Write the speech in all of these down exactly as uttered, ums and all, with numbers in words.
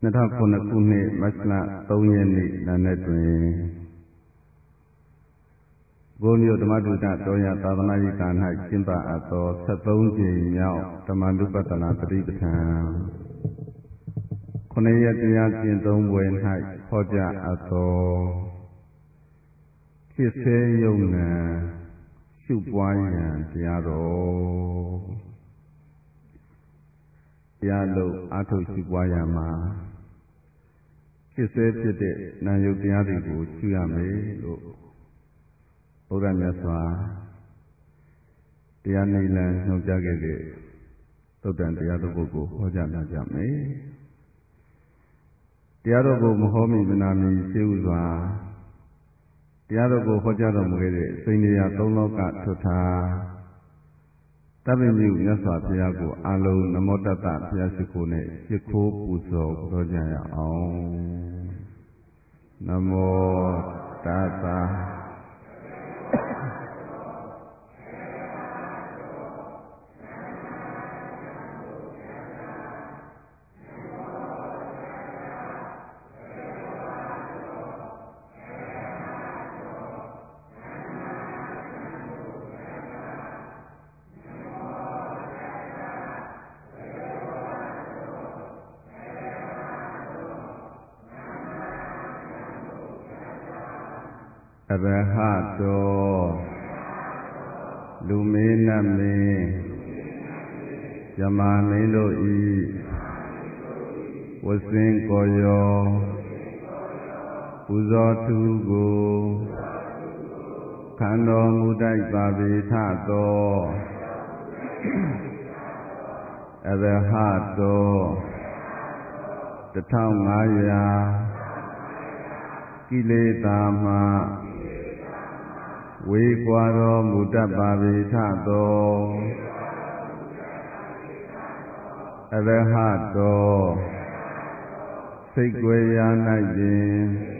နှစ်ထောင်ခုနှစ်ခုနှစ်မတ်လသုံးရက်နေ့နာနဲ့တွင်ဘုန်းကြီးဓမ္မဒုဒတော်ရသာသနာ့ရေးကာ၌ကျင်းပအပ်သောဆက်သုံးကြိမ်မြောက်ဓမ္မနုပတ္တနာပฏิပဋ္ဌာန်ခုနှစ်ရက်တရားကျင့်သုံးပွဲ၌ဟောကြားအပ်သောဖြစ်စေယုံနံရှုပွားရန်တရားတော်တရားလို့အာထုရှုပွားရမှာဖြစ်စေဖြစ်တဲ့နာယုတ်တရားတွေကိုရှုရမယ်လို့ဘုရားမြတ်စွာတရားနိလန်ညွှန်ကြားခဲ့တဲ့သုတ္တန်တရားတော်ကိုဟောကြားလာကြမယ်တရားတော်ကိုမဟောမိမနာမီရှေးဥစွာတရားတော်ကိုဟောကြားတော်မူခဲ့တဲ့စိန်ရာသုံးလောကထွတ်ထာတပ္ပိမြုမြတ်စွာဘုရားကိုအလုံးနမောတတ္တဘုရားရှိခိုးနဲ့ရှိခိုးပူဇော်တော်ကြရအောင်နမောတတ္တအရဟတောလူမေနမေယမမင်းတို့ဤဝစင်ကိုယောပူဇော်သူကိုခံတော်မူတိုက်ပါပေထသောအရဟတောတထောင်ငါးရာကိလေသာမှဝေကွာတော်မူတတ်ပါပေထသောအရဟတောစိတ်ကြွယ်ရာ၌ပင်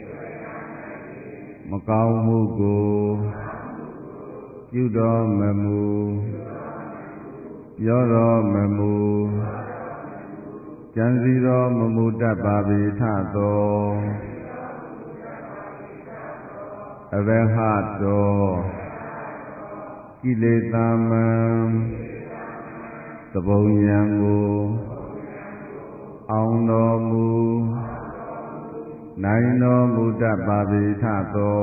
မကောင်းမှုကိုပြုတော်မမူပြောတော်မမူကြံစည်တော်မမူတတ်ပါပေထသောအရဟတောကိလေသာမံသဘုံဉာဏ်ကိုအောင်တော်မူနိုင်တော်မူတတ်ပါပေထသော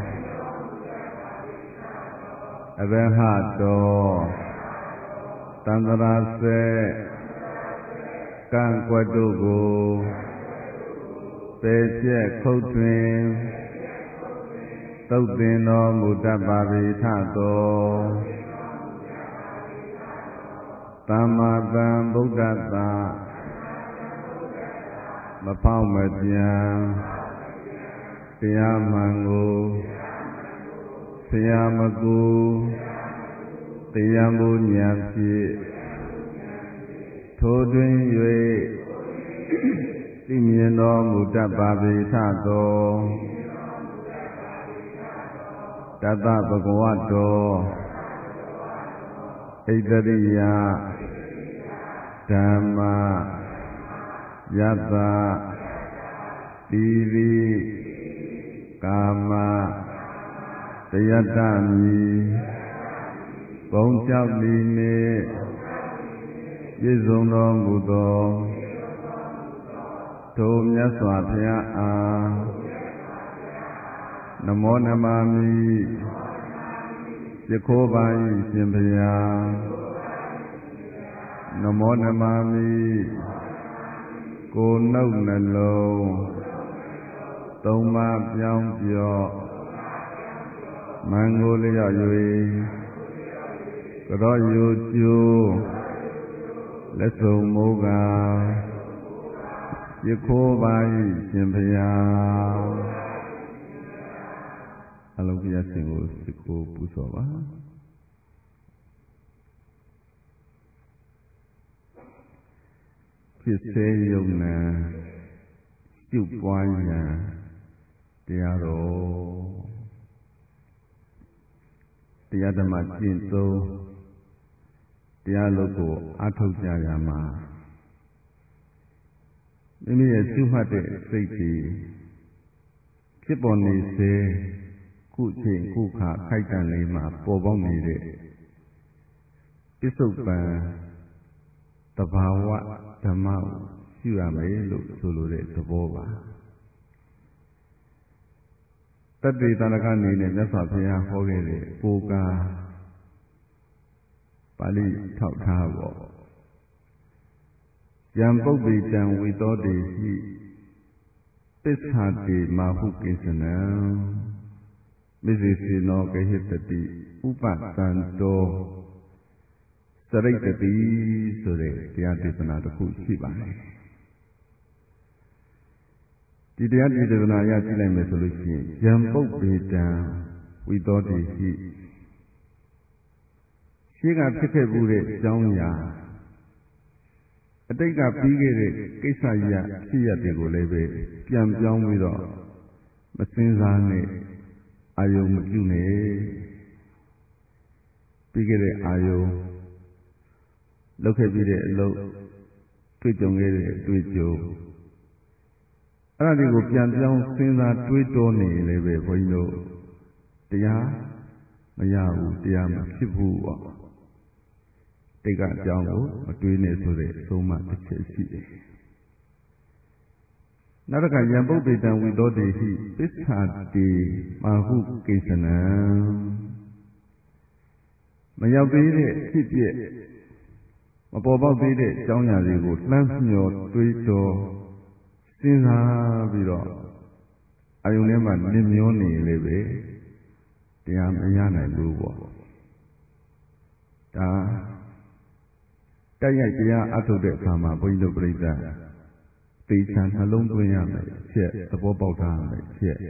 အရဟတောတန္တရာစေကံကွက်တို့ကိုပေပြက်ခုတ်တွင်သုတ်သင်တော်မူတတ်ပါပေထသောသမ္မာသမ္ဗုဒ္ဓတ္တမဖောက်မပြန်တရားမှန်ကိုဆရာမကူတရားမှုဉာဏ်ဖြင့်ထိုတွင်၍သိမြင်တော်မူတတ်ပါပေထသောတတ္တဗဂဝတောဣတရိယဓမ္မယတ္တတိရိကာမတယတ္တမိဘုံကြောက်သည်နှင့်ပြည့်စုံတော်မူသောထိုမြတ်စွာဘုရားအားနမောနမမိယခိုးပါ၏ရှင်ဘုရားနမောနမမိကိုနှုတ်နှလုံးသုံးပါးပြောင်းပြော့မန်ကိုလျော့၍ကြောယိုကျိုးလက်စုံမိုးကားယခိုးပါ၏ရှင်ဘုရားအလုံးပြည့်ရှင်ကိုစိတ်ကိုပူဇော်ပါဖြစ်စေယုံနံရှုပွားရန်တရားတော်တရားဓမ္မကျင့်သုံးတရားလုပ်ကိုအားထုတ်ကြရမှာမိမိရဲ့ရှုမှတ်တဲ့စိတ်ကြီးဖြစ်ပေါ်နေစေခုချိန်ခုခါခိုက်တန်လေးမှာပေါ်ပေါက်နေတဲ့ပစ္စုပန်သဘာဝဓမ္မကိုရှုရမယ်လို့ဆိုလိုတဲ့သဘောပါတတ္တိတဏ္ဍကနေနဲ့မြတ်စွာဘုရားဟောခဲ့တဲ့ကိုယ်ကာပါဠိထောက်ထားပေါ့ယံပုပ္ပိတံဝိသောတိဟိပစ္ဆာတိမာဟုကိစ္စနံမိစေစေနောဂဟိတတိဥပတံတောစရိတ္တိဆိုတဲ့တရားဒေသနာတစ်ခုရှိပါတယ်ဒီတရားဒေသနာရကြည့်လိုက်မယ်ဆိုလို့ရှိရင်ယံပုပ္ပိတံဝိသောတိဟိရှင်းကဖြစ်ခဲ့မှုတဲ့အကြောင်းအရာအတိတ်ကပြီးခဲ့တဲ့ကိစ္စရဖြစ်ရတွေကိုလည်းပဲပြန်ပြောင်းပြီးတော့မစင်စားနဲ့အာယုံမပြုနဲ့ပြီးခဲ့တဲ့အာယုံလုပ်ခဲ့ပြီးတဲ့အလုပ်တွေ့ကြုံခဲ့တဲ့အတွေ့အကြုံအဲ့ဒါတွေကိုပြန်ပြောင်းစဉ်းစားတွေးတောနေလည်းပဲဘုန်းကြီးတို့တရားမရဘူးတရားမဖြစ်ဘူးပေါ့တိတ်ကအကြောင်းကိုမတွေးနဲ့ဆိုတဲ့အဆုံးအမတစ်ချက်ရှိတယ်နောက်တစ်ခါယံပုပ္ပိတံဝိသောတိဟိပစ္ဆာတိမာဟုကိစ္စနံမရောက်သေးတဲ့ဖြစ်ပျက်မပေါ်ပေါက်သေးတဲ့အကြောင်းအရာတွေကိုလှမ်းမျှော်တွေးတောစဉ်းစားပြီးတော့အာယုန်ထဲမှာလင်မျောနေလေပဲတရားမရနိုင်ဘူးပေါ့ဒါတိုက်ရိုက်တရားအထုတ်တဲ့အခါမှာဘုန်းကြီးတို့ပြိဿသေချာနှလုံးသွင်းရမယ်အချက်သဘောပေါက်ထားရမယ်အချက်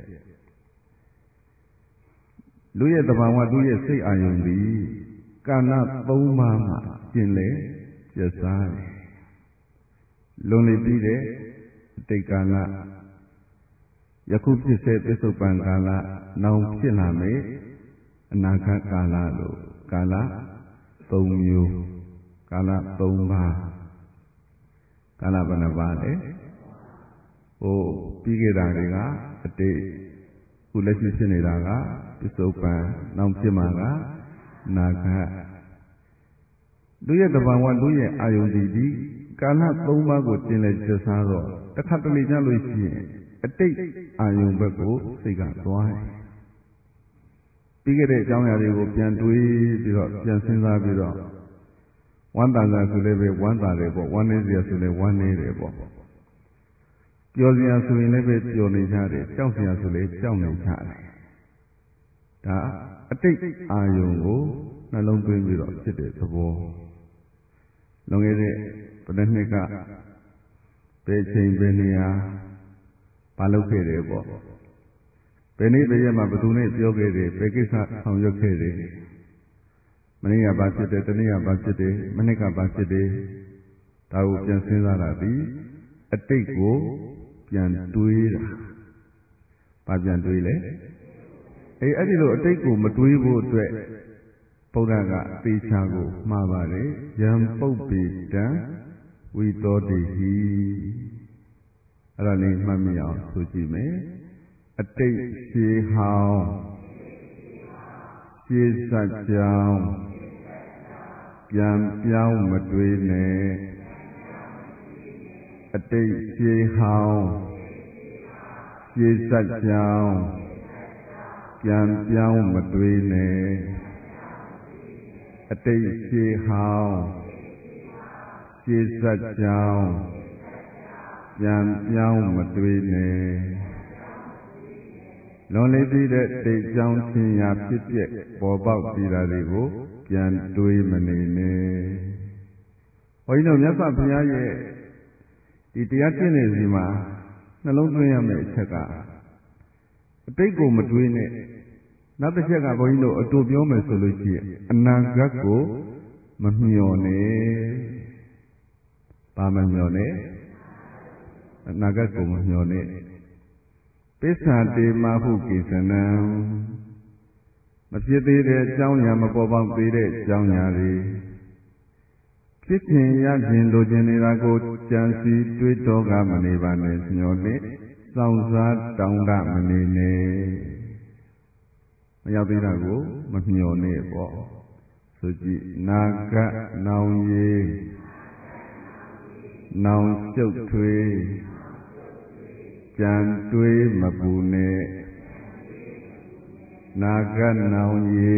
လူရဲ့သဘာဝလူရဲ့စိတ်အာယုန်ဒီကာလသုံးပါးမှာကျင်လေကျက်စားတယ်လွန်လေပြီးတဲ့အတိတ်ကာလယခုဖြစ်စေပစ္စုပန်ကာလနောင်ဖြစ်လာမယ်အနာဂတ်ကာလလို့ကာလသုံးမျိုးကာလသုံးပါးကာလဘယ်နှပါးလဲဟိုပြီးခဲ့တာတွေကအတိတ်ခုလက်ရှိဖြစ်နေတာကပစ္စုပန်နောင်ဖြစ်မှာကနာဂတ်လူရဲ့တဘာဝလူရဲ့အာယုန်ဒီဒီကာလသုံးပါးကိုကျင်လည်ကျက်စားတော့တစ်ခါတလေကြလို့ရှိရင်အတိတ်အာယုန်ဘက်ကိုစိတ်ကသွားတယ်ပြီးခဲ့တဲ့အကြောင်းအရာတွေကိုပြန်တွေးပြီးတော့ပြန်စဉ်းစားပြီးတော့ဝမ်းသာတာဆိုလည်းပဲဝမ်းသာတယ်ပေါ့ဝမ်းနည်းစရာဆိုလည်းဝမ်းနည်းတယ်ပေါ့ပျော်စရာဆိုရင်လည်းပဲပျော်နေကြတယ်ကြောက်စရာဆိုလည်းကြောက်နေကြတယ်ဒါအတိတ်အာယုန်ကိုနှလုံးသွင်းပြီးတော့ဖြစ်တဲ့သဘောလွန်ခဲ့တဲ့ဘယ်နှစ်ကဘယ်ချိန်ဘယ်နေရာမလုပ်ခဲ့တယ်ပေါ့ဘယ်နေ့ဘယ်ရက်မှာဘယ်သူနဲ့ပြောခဲ့တယ်ဘယ်ကိစ္စဆောင်ရွက်ခဲ့တယ်မနေ့ကဘာဖြစ်တယ်တနေ့ကဘာဖြစ်တယ်မနေ့ကဘာဖြစ်တယ်ဒါကိုပြန်စဉ်းစားတာဒီအတိတ်ကိုပြန်တွေးတာဘာပြန်တွေးလဲအေးအဲ့ဒီလိုအတိတ်ကိုမတွေးဖို့အတွက်ဘုရားကသေချာကိုမှားပါတယ်ယံပုပ္ပိတံဝိသောတိဟိအဲ့ဒါလေးမှတ်မိအောင်ဆိုကြည့်မယ်အတိတ်ရှေးဟောင်းရှေးစัจကြောင်းပြန်ပြောင်းမတွေးနဲ့အတိတ်ရှေးဟောင်းရှေးစัจကြောင်းပြန်ပြောင်းမတွေးနဲ့အတိတ်ရှေးဟောင်းရှေးစัจကြောင်းပြန်ပြောင်းမတွေးနဲ့လွန်လေပြီးတဲ့တိတ်ကြောင်းချင်းရာဖြစ်ပျက်ပေါ်ပေါက်ပြီးတာတွေကိုပြန်တွေးမနေနဲ့ဘုန်းကြီးတို့မြတ်စွာဘုရားရဲ့ဒီတရားကျင့်နေစီမှာနှလုံးသွင်းရမယ့်အချက်ကအတိတ်ကိုမတွေးနဲ့နောက်တစ်ချက်ကဘုန်းကြီးတို့အတူပြောမယ်ဆိုလို့ရှိရင်အနာဂတ်ကိုမမျှော်နဲ့ဘာမမျှော်နဲ့အနာဂတ်ကိုမမျှော်နဲ့ပစ္ဆာတေမဟုကိစ္စနံမဖြစ်သေးတဲ့အကြောင်းအရာမပေါ်ပေါက်သေးတဲ့အကြောင်းအရာတွေဖြဖြစ်ခြင်းရခြင်းလိုချင်နေတာကိုကြံစီတွေးတောကမနေပါနဲ့ညှော်နဲ့စောင့်စားတောင်းတမနေနဲ့မရောက်သေးတာကိုမမျှော်နဲ့ပေါ့ဆိုကြည့်နာဂနောင်ရီနောင်ရှုပ်ထွေးကြံတွေးမပူနဲ့နာဂနောင်ရီ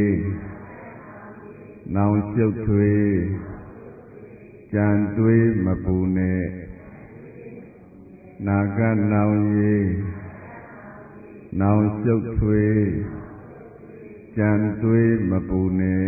နောင်ရှုပ်ထွေးကြံတွေးမပူနဲ့နာဂနောင်ရီနောင်ရှုပ်ထွေးကြံတွေးမပူနဲ့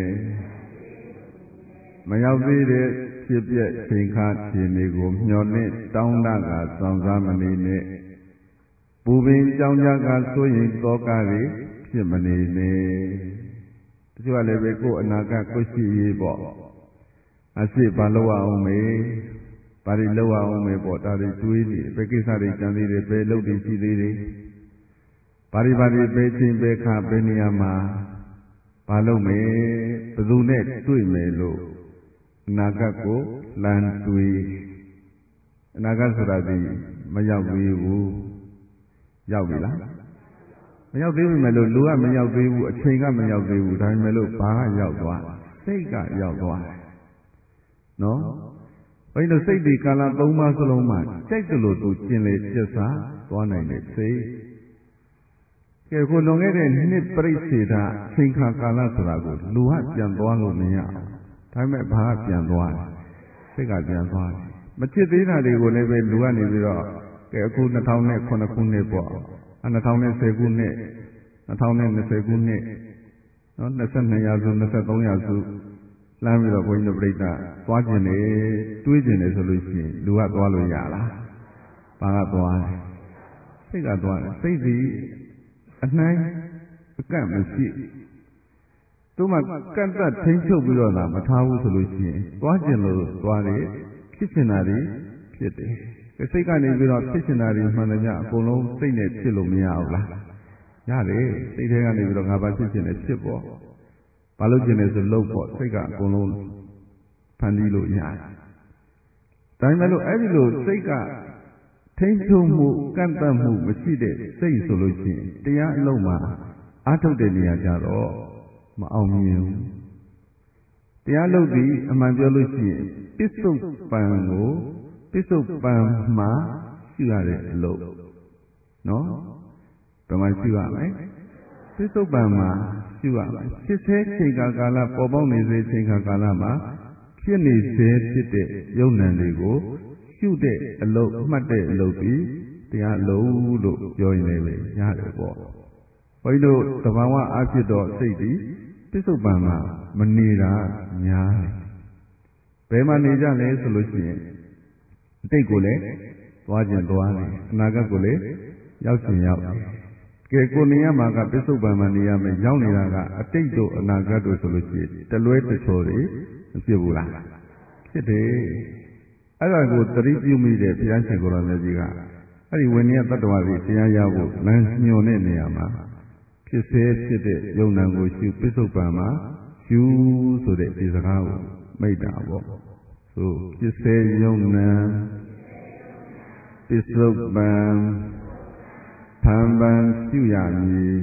မရောက်သေးတဲ့ဖြစ်ပျက်ချိန်ခါချိန်တွေကိုမျှော်လင့်တောင်းတကစောင့်စားမနေနဲ့ပူပင်ကြောင်းကြကဆိုရင်တောကတွေဖြစ်မနေနဲ့တချို့ကလည်းပဲကိုယ်အနာဂတ်ကိုရှိရေးပေါ့အရှိဘာလို့အောင်မေဘာတွေလောက်အောင်မေပေါ့ဒါတွေတွေးနေဘယ်ကိစ္စတွေကြံသေးတယ်ဘယ်လုပ်တွေရှိသေးတယ်ဘာတွေဘာတွေဘယ်ချိန်ဘယ်ခါဘယ်နေရာမှာဘာလုပ်မယ်ဘယ်သူနဲ့တွေ့မယ်လို့အနာဂတ်ကိုလမ်းတွေးအနာဂတ်ဆိုတာဒီမရောက်သေးဘူးရောက်ပြီလားမရောက်သေးဘူးမယ်လို့လူကမရောက်သေးဘူးအချိန်ကမရောက်သေးဘူးဒါပေမဲ့လို့ဘာကရောက်သွားစိတ်ကရောက်သွားတယ်နော်ဘယ်လိုစိတ်ဒီကာလသုံးပါးစလုံးမှာကြိုက်တယ်လို့သူကျင်လေပြစ္ဆာသွားနိုင်တဲ့စိတ်ကဲကိုလွန်ခဲ့တဲ့နှစ်ပြိစေတာချိန်ခါကာလဆိုတာကိုလူကပြန်သွားလို့မရအောင်ဒါပေမဲ့ဘာကပြန်သွားလဲစိတ်ကပြန်သွားတယ်မချစ်သေးတာတွေကိုလည်းပဲလူကနေပြီးတော့ကဲအခုနှစ်ထောင်နဲ့ခုနှစ်ခုနှစ်ပေါ့အဲနှစ်ထောင်နဲ့ဆယ်ခုနှစ်နှစ်ထောင်နဲ့နှစ်ဆယ်ခုနှစ်နော်နှစ်ဆယ်နှစ်ရာစုနှစ်ဆယ်သုံးရာစုလမ်းပြီးတော့ဘုန်းကြီးတို့ပြိဿသွားကျင်တယ်တွေးကျင်တယ်ဆိုလို့ရှိရင်လူကသွားလို့ရလားဘာကသွားလဲစိတ်ကသွားတယ်စိတ်ဒီအနှိုင်းအကန့်မရှိသူမှကန့်သက်ထိန်းချုပ်ပြီးတော့လာမထားဘူးဆိုလို့ရှိရင်သွားကျင်လို့သွားတယ်ဖြစ်ချင်တာတွေဖြစ်တယ်စိတ်ကနေပြီးတော့ဖြစ်ချင်တာတွေမှန်တယ်ညအကုန်လုံးစိတ်နဲ့ဖြစ်လို့မရဘူးလားရတယ်စိတ်ထဲကနေပြီးတော့ငါဘာဖြစ်ချင်လဲဖြစ်ပေါ့ဘာလို့ကျင်လဲဆိုလို့ပေါ့စိတ်ကအကုန်လုံးဖန်တီးလို့ရတယ်ဒါပေမဲ့လို့အဲ့ဒီလိုစိတ်ကထိန်းချုပ်မှုကန့်သတ်မှုမရှိတဲ့စိတ်ဆိုလို့ရှိရင်တရားအလုံးမှာအားထုတ်တဲ့နေရာကြတော့မအောင်မြင်ဘူးတရားလုပ်ပြီးအမှန်ပြောလို့ရှိရင်ပစ္စုပန်ကိုပစ္စုပန်မှာရှိရတဲ့အလုပ်နော်ဘယ်မှာရှိရမလဲပစ္စုပန်မှာရှိရမယ်ဖြစ်စေချိန်ကာကာလပေါ်ပေါက်နေစေချိန်ကာကာလမှာဖြစ်နေစေဖြစ်တဲ့ယုံ nant တွေကိုရှုတဲ့အလုပ်အမှတ်တဲ့အလုပ်ပြီးတရားလုံးလို့ပြောရင်လည်းရတယ်ပေါ့ဘုန်းကြီးတို့သဘာဝအဖြစ်တော့စိတ်ဒီပစ္စုပန်မှာမနေတာများတယ်ဘယ်မှာနေကြလဲဆိုလို့ရှိရင်အတိတ်ကိုလည်းသွားခြင်းသွားတယ်အနာဂတ်ကိုလည်းရောက်ခြင်းရောက်တယ်ကဲကိုနေရမှာကပစ္စုပန်မှာနေရမယ်ရောက်နေတာကအတိတ်တို့အနာဂတ်တို့ဆိုလို့ရှိရင်တလွဲတချော်တွေမဖြစ်ဘူးလားဖြစ်တယ်အဲ့ဒါကိုသတိပြုမိတဲ့ဘုရားရှင်ကိုယ်တော်မြတ်ကြီးကအဲ့ဒီဝိနည်းတတ္တဝါတွေတရားရဖို့လမ်းညွှန်တဲ့နေရာမှာဖြစ်စေဖြစ်တဲ့ယုံ nant ကိုရှုပစ္စုပန်မှာရှုဆိုတဲ့ဒီစကားကိုမိတ်တာပေါ့ဆိုဖြစ်စေယုံ nant ပစ္စုပန်ဖန်ပန်ရှုရမည်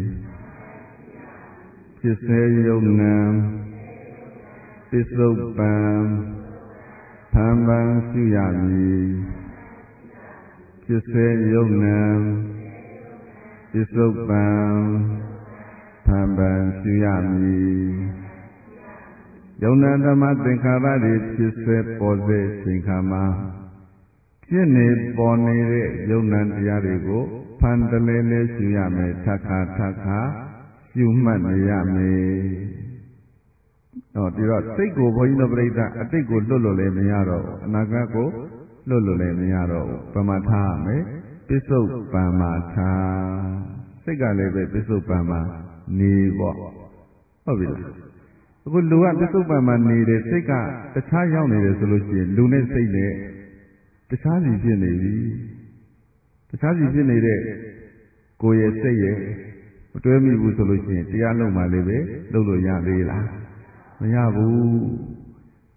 ဖြစ်စေယုံ nant ပစ္စုပန်ဖန်ပန်ရှုရမည်ဖြစ်စေယုံ nant ပစ္စုပန်ဖန်ပန်ရှုရမည်ယုံ nant ဓမ္မသင်္ခါရတွေဖြစ်စေပေါ်စေချိန်ခါမှာဖြစ်နေပေါ်နေတဲ့ယုံ nant တရားတွေကိုဖန်တလဲလဲရှုရမယ်ထခါထခါရှုမှတ်နေရမယ်ဟောဒီတော့စိတ်ကိုဘုန်းကြီးတို့ပြိဿအတိတ်ကိုလွတ်လို့လည်းမရတော့ဘူးအနာဂတ်ကိုလွတ်လို့လည်းမရတော့ဘူးဘယ်မှာထားရမလဲပစ္စုပန်မှာထားစိတ်ကလည်းပဲပစ္စုပန်မှာနေပေါ့ဟုတ်ပြီလားအခုလူကပစ္စုပန်မှာနေတယ်စိတ်ကတခြားရောက်နေတယ်ဆိုလို့ရှိရင်လူနဲ့စိတ်နဲ့တခြားစီဖြစ်နေပြီတခြားစီဖြစ်နေတဲ့ကိုယ်ရဲ့စိတ်ရဲ့မတွဲမိဘူးဆိုလို့ရှိရင်တရားလုံးမှလည်းပဲလုပ်လို့ရသေးလားမရဘူးပ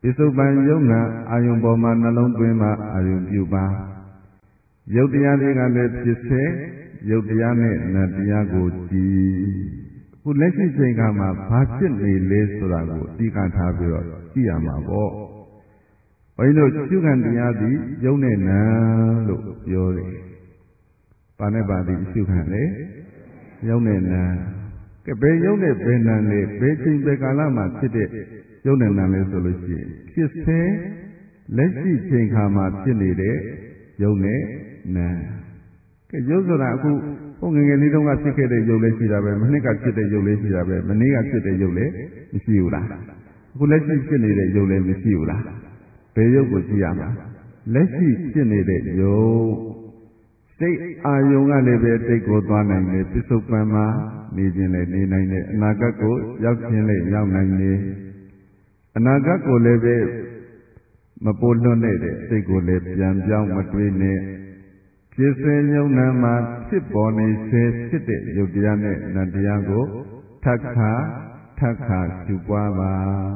ပိစုပန်ယုံနာအာယုံပေါ်မှာနှလုံးသွင်းမှအာယုံပြုပါယုတ်တရားတွေကလည်းဖြစ်စေယုတ်တရားနဲ့နတ်တရားကိုကြည်ခုလက်ရှိချိန်ခါမှာဘာဖြစ်နေလဲဆိုတာကိုအတိအကထားပြီးတော့ကြည့်ရမှာပေါ့ဘုန်းကြီးတို့ရှုခံတရားသည်ယုံနဲ့နံလို့ပြောတယ်။ဘာနဲ့ပါသည်ရှုခံလေယုံနဲ့နံကဲဘယ်ယုံနဲ့ဘယ်နံလဲဘယ်ချိန်ဘယ်ကာလမှာဖြစ်တဲ့ယုံနဲ့နံလဲဆိုလို့ရှိရင်ဖြစ်စေလက်ရှိချိန်ခါမှာဖြစ်နေတဲ့ယုံနဲ့နံကဲယုံဆိုတာအခုဟိုငငယ်လေးတုန်းကဖြစ်ခဲ့တဲ့ယုံလေးရှိတာပဲမနှစ်ကဖြစ်တဲ့ယုံလေးရှိတာပဲမနေ့ကဖြစ်တဲ့ယုံလေးမရှိဘူးလားအခုလက်ရှိဖြစ်နေတဲ့ယုံလေးမရှိဘူးလားဘယ်ယုတ်ကိုကြည့်ရမှာလက်ရှိဖြစ်နေတဲ့ယုတ်စိတ်အာယုံကလည်းပဲစိတ်ကိုသွားနိုင်တယ်ပစ္စုပန်မှာနေခြင်းလည်းနေနိုင်တယ်အနာဂတ်ကိုရောက်ခြင်းလည်းရောက်နိုင်တယ်အနာဂတ်ကိုလည်းပဲမပိုလွတ်တဲ့စိတ်ကိုလည်းပြန်ပြောင်းမတွေးနဲ့ဖြစ်စဉ်ယုံနာမှာဖြစ်ပေါ်နေစေဖြစ်တဲ့ယုတ်တရားနဲ့နတ်တရားကိုထပ်ခါထပ်ခါရှုပွားပါ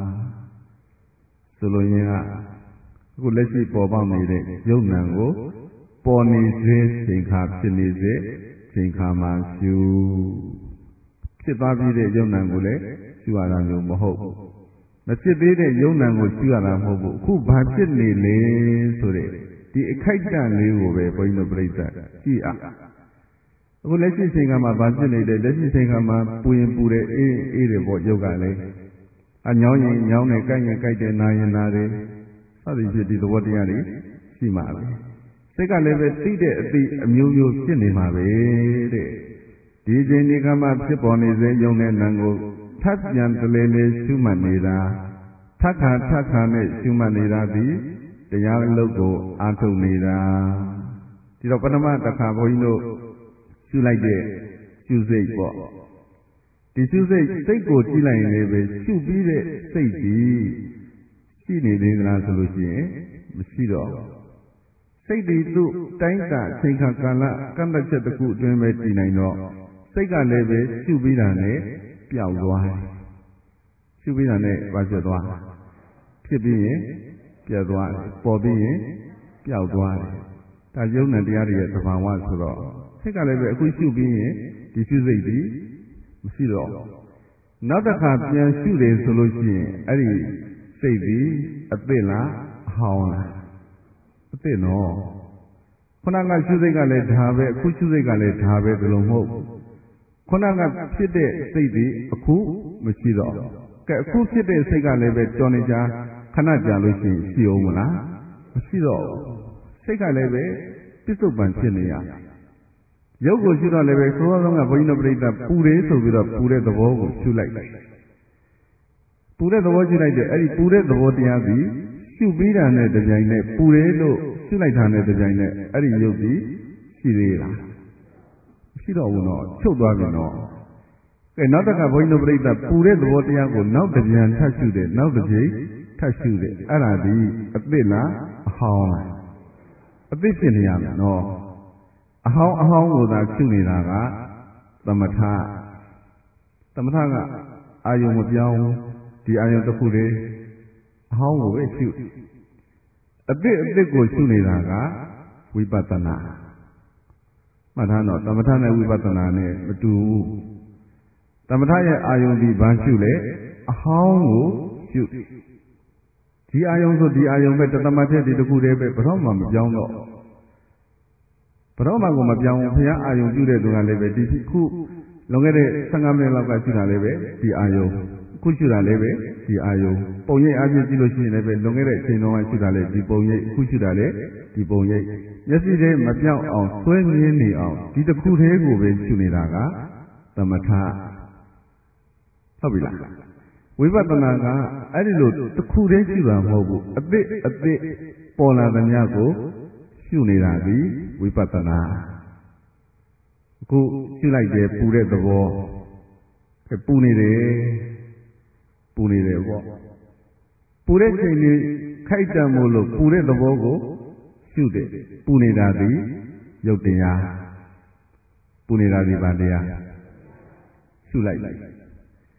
ဆိုလိုရင်းကအခုလက်ရှိပေါ်ပေါက်နေတဲ့ယုံနာကိုပေါ်နေစေချိန်ခါဖြစ်နေစေချိန်ခါမှာရှုဖြစ်သွားပြီးတဲ့ယုံနာကိုလည်းရှုရတာမျိုးမဟုတ်မဖြစ်သေးတဲ့ယုံနာကိုရှုရတာမဟုတ်ဘူးအခုဘာဖြစ်နေလဲဆိုတဲ့ဒီအခိုက်အတန့်လေးကိုပဲဘုန်းကြီးတို့ပြိဿကြည့်အားအခုလက်ရှိချိန်ခါမှာဘာဖြစ်နေလဲလက်ရှိချိန်ခါမှာပူရင်ပူတယ်အေးအေးတယ်ပေါ့ယုတ်ကလည်းအညောင်းရင်ညောင်းတယ်ကြိုက်ရင်ကြိုက်တယ်နာရင်နာတယ်စသည်ဖြင့်ဒီသဘောတရားတွေရှိမှာပဲစိတ်ကလည်းပဲသိတဲ့အသိအမျိုးမျိုးဖြစ်နေမှာပဲတဲ့ဒီချိန်ဒီခါမှာဖြစ်ပေါ်နေစေယုံတဲ့နံကိုထပ်ပြန်တလေလေရှုမှတ်နေတာထပ်ခါထပ်ခါနဲ့ရှုမှတ်နေတာသည်တရားအလုပ်ကိုအားထုတ်နေတာဒီတော့ပထမတစ်ခါဘုန်းကြီးတို့ရှုလိုက်တဲ့ရှုစိတ်ပေါ့ဒီရှုစိတ်စိတ်ကိုကြည့်လိုက်ရင်လည်းပဲရှုပြီးတဲ့စိတ်ကြီးရှိနေသေးသလားဆိုလို့ရှိရင်မရှိတော့စိတ်ဒီသူ့တိုင်းတာအချိန်ခါကာလကန့်သက်ချက်တစ်ခုအတွင်းပဲတည်နိုင်တော့စိတ်ကလည်းပဲရှုပြီးတာနဲ့ပျောက်သွားတယ်ရှုပြီးတာနဲ့ဘာဖြစ်သွားဖြစ်ပြီးရင်ပြတ်သွားတယ်ပေါ်ပြီးရင်ပျောက်သွားတယ်ဒါယုံနဲ့တရားတွေရဲ့သဘာဝဆိုတော့စိတ်ကလည်းပဲအခုရှုပြီးရင်ဒီရှုစိတ်ဒီမရှိတော့နောက်တစ်ခါပြန်ရှုတယ်ဆိုလို့ရှိရင်အဲ့ဒီစိတ်ဒီအသစ်လားအဟောင်းလားအသစ်နော်ခုနကရှုစိတ်ကလည်းဒါပဲအခုရှုစိတ်ကလည်းဒါပဲဒီလိုမဟုတ်ခုနကဖြစ်တဲ့စိတ်ဒီအခုမရှိတော့ကဲအခုဖြစ်တဲ့စိတ်ကလည်းပဲတော်နေကြခဏကြာလို့ရှိရင်ရှိအောင်မလားမရှိတော့စိတ်ကလည်းပဲပစ္စုပန်ဖြစ်နေရရုပ်ကိုရှုတော့လည်းပဲသောသောကဘုန်းကြီးတို့ပြိဿပူတယ်ဆိုပြီးတော့ပူတဲ့သဘောကိုရှုလိုက်တယ်ပူတဲ့သဘောရှုလိုက်တယ်အဲ့ဒီပူတဲ့သဘောတရားပြီးရှုပြီးတာနဲ့တပြိုင်နက်ပူတယ်လို့ရှုလိုက်တာနဲ့တပြိုင်နက်အဲ့ဒီရုပ်ပြီးရှိသေးလားမရှိတော့ဘူးနော်ချုပ်သွားပြီနော်ကဲနောက်တစ်ခါဘုန်းကြီးတို့ပြိဿပူတဲ့သဘောတရားကိုနောက်တစ်ပြန်ထပ်ရှုတယ်နောက်တစ်ကြိမ်ထပ်ရှုတယ်အဲ့ဒါဒီအသစ်လားအဟောင်းလားအသစ်ဖြစ်နေရမယ်နော်အဟောင်းအဟောင်းကိုသာရှုနေတာကသမထသမထကအာယုံမပြောင်းဒီအာယုံတစ်ခုတည်းအဟောင်းကိုပဲရှုအသစ်အသစ်ကိုရှုနေတာကဝိပဿနာမှတ်ထားတော့သမထနဲ့ဝိပဿနာနဲ့မတူဘူးသမထရဲ့အာယုံဒီဘာရှုလဲအဟောင်းကိုရှုဒီအာယုံဆိုဒီအာယုံပဲတသမထက်ဒီတစ်ခုတည်းပဲဘယ်တော့မှမပြောင်းတော့ဘယ်တော့မှကိုမပြောင်းဘူးဘုရားအာယုံပြုတဲ့သူကလည်းပဲဒီခုလွန်ခဲ့တဲ့ဆယ်ငါးမိနစ်လောက်ကရှုတာလည်းပဲဒီအာယုံခုရှုတာလည်းပဲဒီအာယုံပုံရိပ်အပြင်ကြည့်လို့ရှိရင်လည်းပဲလွန်ခဲ့တဲ့အချိန်တုန်းကရှုတာလည်းဒီပုံရိပ်ခုရှုတာလည်းဒီပုံရိပ်မျက်စိထဲမပြောင်းအောင်ဆွဲငင်းနေအောင်ဒီတစ်ခုတည်းကိုပဲရှုနေတာကသမထဟုတ်ပြီလားဝိပဿနာကအဲ့ဒီလိုတစ်ခုတည်းရှုတာမဟုတ်ဘူးအသစ်အသစ်ပေါ်လာတဲ့များကိုရှုနေတာဒီဝိပဿနာအခုရှုလိုက်တယ်ပူတဲ့သဘောပူနေတယ်ပူနေတယ်ပေါ့ပူတဲ့ချိန်လေးခိုက်တံမို့လို့ပူတဲ့သဘောကိုရှုတယ်ပူနေတာဒီရုပ်တရားပူနေတာဒီဗာတရားရှုလိုက်လိုက်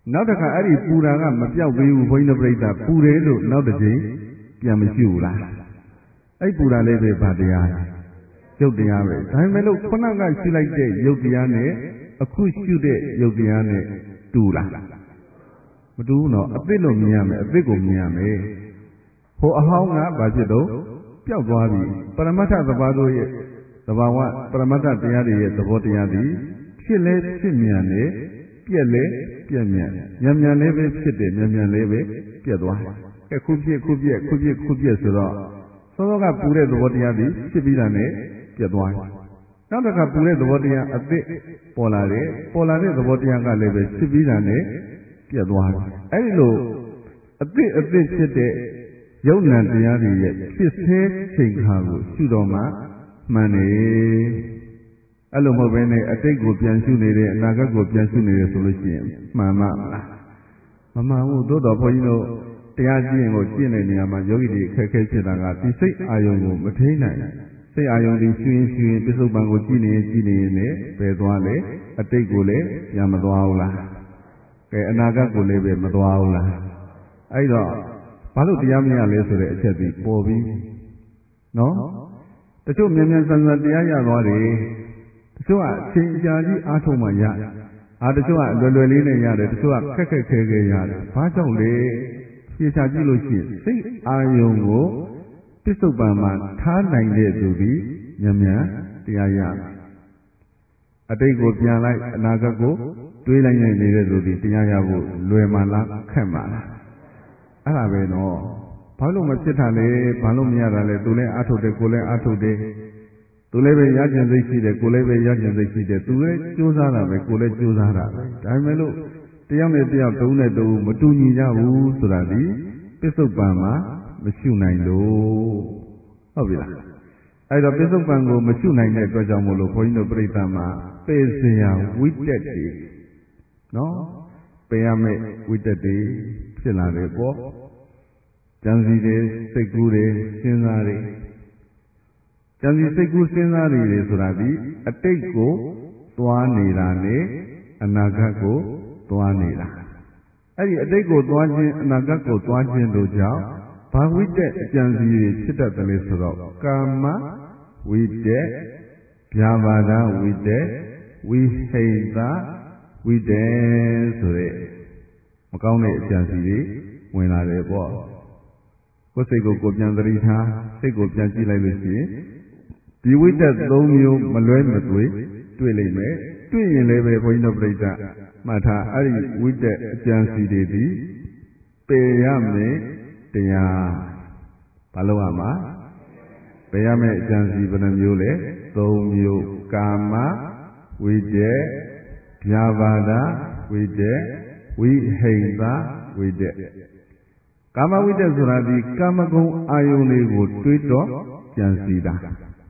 နောက်တစ်ခါအဲ့ဒီပူတာကမပြောက်သေးဘူးဘုန်းကြီးတို့ပြိဿပူတယ်လို့နောက်တစ်ချိန်ပြန်မရှိဘူးလားအဲ့ပူတာလေးပဲဗာတရားရုပ်တရားပဲဒါပေမဲ့လို့ခုနကရှိလိုက်တဲ့ရုပ်တရားနဲ့အခုရှုတဲ့ရုပ်တရားနဲ့တူလားမတူဘူးနော်အသစ်လို့မြင်ရမယ်အသစ်ကိုမြင်ရမယ်ဟိုအဟောင်းကဘာဖြစ်တော့ပျောက်သွားပြီပရမတ္ထသဘာဝရဲ့သဘာဝပရမတ္ထတရားတွေရဲ့သဘောတရားသည်ဖြစ်လဲဖြစ်မြန်နေပြက်လဲပြက်မြန်မြန်မြန်လေးပဲဖြစ်တယ်မြန်မြန်လေးပဲပြက်သွားတယ်ခုဖြစ်ခုပြက်ခုဖြစ်ခုပြက်ဆိုတော့သောသောကပူတဲ့သဘောတရားသည်ဖြစ်ပြီးတာနဲ့ပြက်သွားတယ်နောက်တစ်ခါပူတဲ့သဘောတရားအသစ်ပေါ်လာတယ်ပေါ်လာတဲ့သဘောတရားကလည်းပဲဖြစ်ပြီးတာနဲ့ပြက်သွားတယ်အဲ့ဒီလိုအသစ်အသစ်ဖြစ်တဲ့ယုံ nant တရားတွေရဲ့ဖြစ်ဆဲချိန်ခါကိုရှုတော်မှာမှန်နေအဲ့လိုမဟုတ်ဘဲနဲ့အတိတ်ကိုပြန်ရှုနေတယ်အနာဂတ်ကိုပြန်ရှုနေတယ်ဆိုလို့ရှိရင်မှန်မှာမလားမမှန်ဘူးသို့တော်ဘုန်းကြီးတို့တရားကျင့်ကိုကျင့်တဲ့နေရာမှာယောဂီတွေအခက်အခဲဖြစ်တာကဒီစိတ်အာယုံကိုမထိန်းနိုင်စိတ်အာယုံဒီရှုရင်ရှုရင်ပြစ္ဆုတ်ပံကိုကြည့်နေရင်ကြည့်နေရင်လည်းပယ်သွားလေအတိတ်ကိုလည်းပြန်မသွားဘူးလားကဲအနာဂတ်ကိုလည်းပဲမသွားဘူးလားအဲ့တော့ဘာလို့တရားမရလဲဆိုတဲ့အချက်ဒီပေါ်ပြီးနော်တချို့မြန်မြန်ဆန်ဆန်တရားရသွားတယ်တချို့ကအချိန်ကြာကြီးအားထုတ်မှရအားတချို့ကလွယ်လွယ်လေးနဲ့ရတယ်တချို့ကခက်ခက်ခဲခဲရတယ်ဘာကြောင့်လဲဖြေချကြည့်လို့ရှိရင်စိတ်အာယုံကိုပစ္စုပန်မှာထားနိုင်တဲ့သူပြီးမြန်မြန်တရားရအတိတ်ကိုပြန်လိုက်အနာဂတ်ကိုတွေးလိုက်နိုင်နေတဲ့သူပြီးတရားရဖို့လွယ်မှလားခက်မှလားအဲ့ဒါပဲနော်ဘာလို့မဖြစ်တာလဲဘာလို့မရတာလဲသူလည်းအားထုတ်တယ်ကိုလည်းအားထုတ်တယ်သူလည်းပဲရကျင်စိတ်ရှိတယ်ကိုလည်းပဲရကျင်စိတ်ရှိတယ်သူလည်းကြိုးစားတာပဲကိုလည်းကြိုးစားတာပဲဒါပေမဲ့လို့တယောက်နဲ့တယောက်တုံးနဲ့တုံးမတူညီကြဘူးဆိုတာဒီပစ္စုပန်မှာမရှုနိုင်လို့ဟုတ်ပြီလားအဲ့တော့ပစ္စုပန်ကိုမရှုနိုင်တဲ့အတွက်ကြောင့်မို့လို့ဘုန်းကြီးတို့ပြိဿမှာပေစရာဝိတက်တွေနော်ပေရမယ့်ဝိတက်တွေဖြစ်လာတယ်ပေါ့ကြံစီတယ်စိတ်ကူးတယ်စဉ်းစားတယ်ကြံစီစိတ်ကူးစဉ်းစားတယ်ဆိုတာဒီအတိတ်ကိုသွားနေတာနဲ့အနာဂတ်ကိုသွားနေတာအဲ့ဒီအတိတ်ကိုသွားခြင်းအနာဂတ်ကိုသွားခြင်းတို့ကြောင့်ဘာဝိတက်အကြံစီတွေဖြစ်တတ်တယ်ဆိုတော့ကာမဝိတက်ဗျာပါဒဝိတက်ဝိဟိတဝိတက်ဆိုတဲ့မကောင်းတဲ့အကြံစီတွေဝင်လာတယ်ပေါ့ကိုယ်စိတ်ကိုကိုပြန်သတိထားစိတ်ကိုပြန်ကြည့်လိုက်လို့ရှိရင်ဒီဝိတက်သုံးမျိုးမလွဲမသွေတွေ့လိမ့်မယ်တွေ့ရင်လည်းပဲဘုန်းကြီးတို့ပြိဿမှတ်ထားအဲ့ဒီဝိတက်အကြံစီတွေဒီပယ်ရမယ်တရားဘာလို့ရမှာပယ်ရမယ်အကြံစီဘယ်နှမျိုးလဲသုံးမျိုးကာမဝိတက်ဗျာပါဒဝိတက်ဝိဟိတဝိတက်ကာမဝိတက်ဆိုတာဒီကာမဂုဏ်အာယုန်တွေကိုတွေးတော့ကြံစီတာ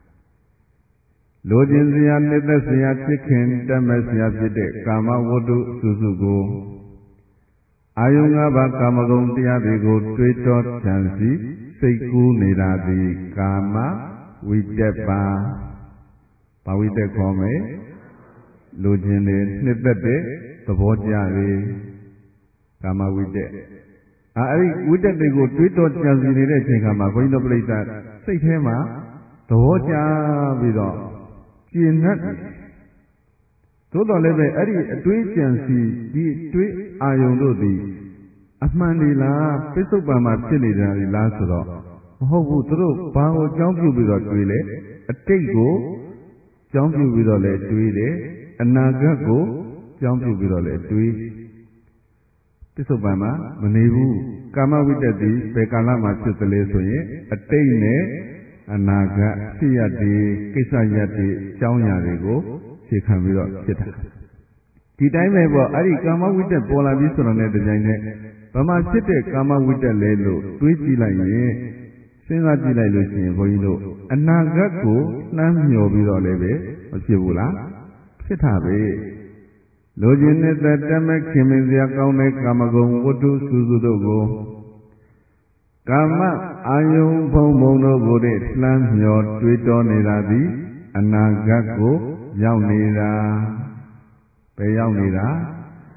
လိုချင်စရာနှစ်သက်စရာဖြစ်ခင်တတ်မဲ့စရာဖြစ်တဲ့ကာမဝတ္ထုစုစုကိုအာယုန်ငါးပါးကာမဂုဏ်တရားတွေကိုတွေးတော့ကြံစီစိတ်ကူးနေတာဒီကာမဝိတက်ပါဘာဝိတက်ခေါ်မယ်လိုချင်တဲ့နှစ်သက်တဲ့သဘောတရားတွေကာမဝိတက်အဲအဲ့ဒီဝိတက်တွေကိုတွေးတော့ကြံစီနေတဲ့အချိန်ခါမှာဘုန်းကြီးတို့ပြိဿစိတ်ထဲမှာသဘောကျပြီးတော့ကျဉ်တ်သို့တော်လည်းပဲအဲ့ဒီအတွေးကြံစီဒီအတွေးအာယုံတို့သည်အမှန်ဒီလားပစ္စုပန်မှာဖြစ်နေတာဒီလားဆိုတော့မဟုတ်ဘူးသူတို့ဘာကိုအကြောင်းပြုပြီးတော့တွေးလဲအတိတ်ကိုအကြောင်းပြုပြီးတော့လည်းတွေးတယ်အနာဂတ်ကိုအကြောင်းပြုပြီးတော့လည်းတွေးပစ္စုပန်မှာမနေဘူးကာမဝိတ္တတိဘယ်ကာလမှာဖြစ်သလဲဆိုရင်အတိတ်နဲ့အနာဂတ်ဖြစ်ရတဲ့ကိစ္စရပ်တွေအကြောင်းအရာတွေကိုရှင်းခံပြီးတော့ဖြစ်တာဒီတိုင်းပဲပေါ့အဲ့ဒီကာမဝိတ္တပေါ်လာပြီးဆိုတော့လည်းဒီတိုင်းနဲ့ဗမာဖြစ်တဲ့ကာမဝိတ္တလဲလို့တွေးကြည့်လိုက်ရင်စဉ်းစားကြည့်လိုက်လို့ရှိရင်ဘုန်းကြီးတို့အနာဂတ်ကိုနှမ်းမျှော်ပြီးတော့လည်းပဲမဖြစ်ဘူးလားဖြစ်တာပဲလိုချင်တဲ့တမခင်မင်းစရာကောင်းတဲ့ကာမဂုဏ်ဝတ္ထုစုစုတို့ကိုကာမအာယုံဘုံဘုံတို့ကိုတဲ့လှမ်းမျှော်တွေးတောနေတာသည်အနာဂတ်ကိုရောက်နေတာပဲရောက်နေတာ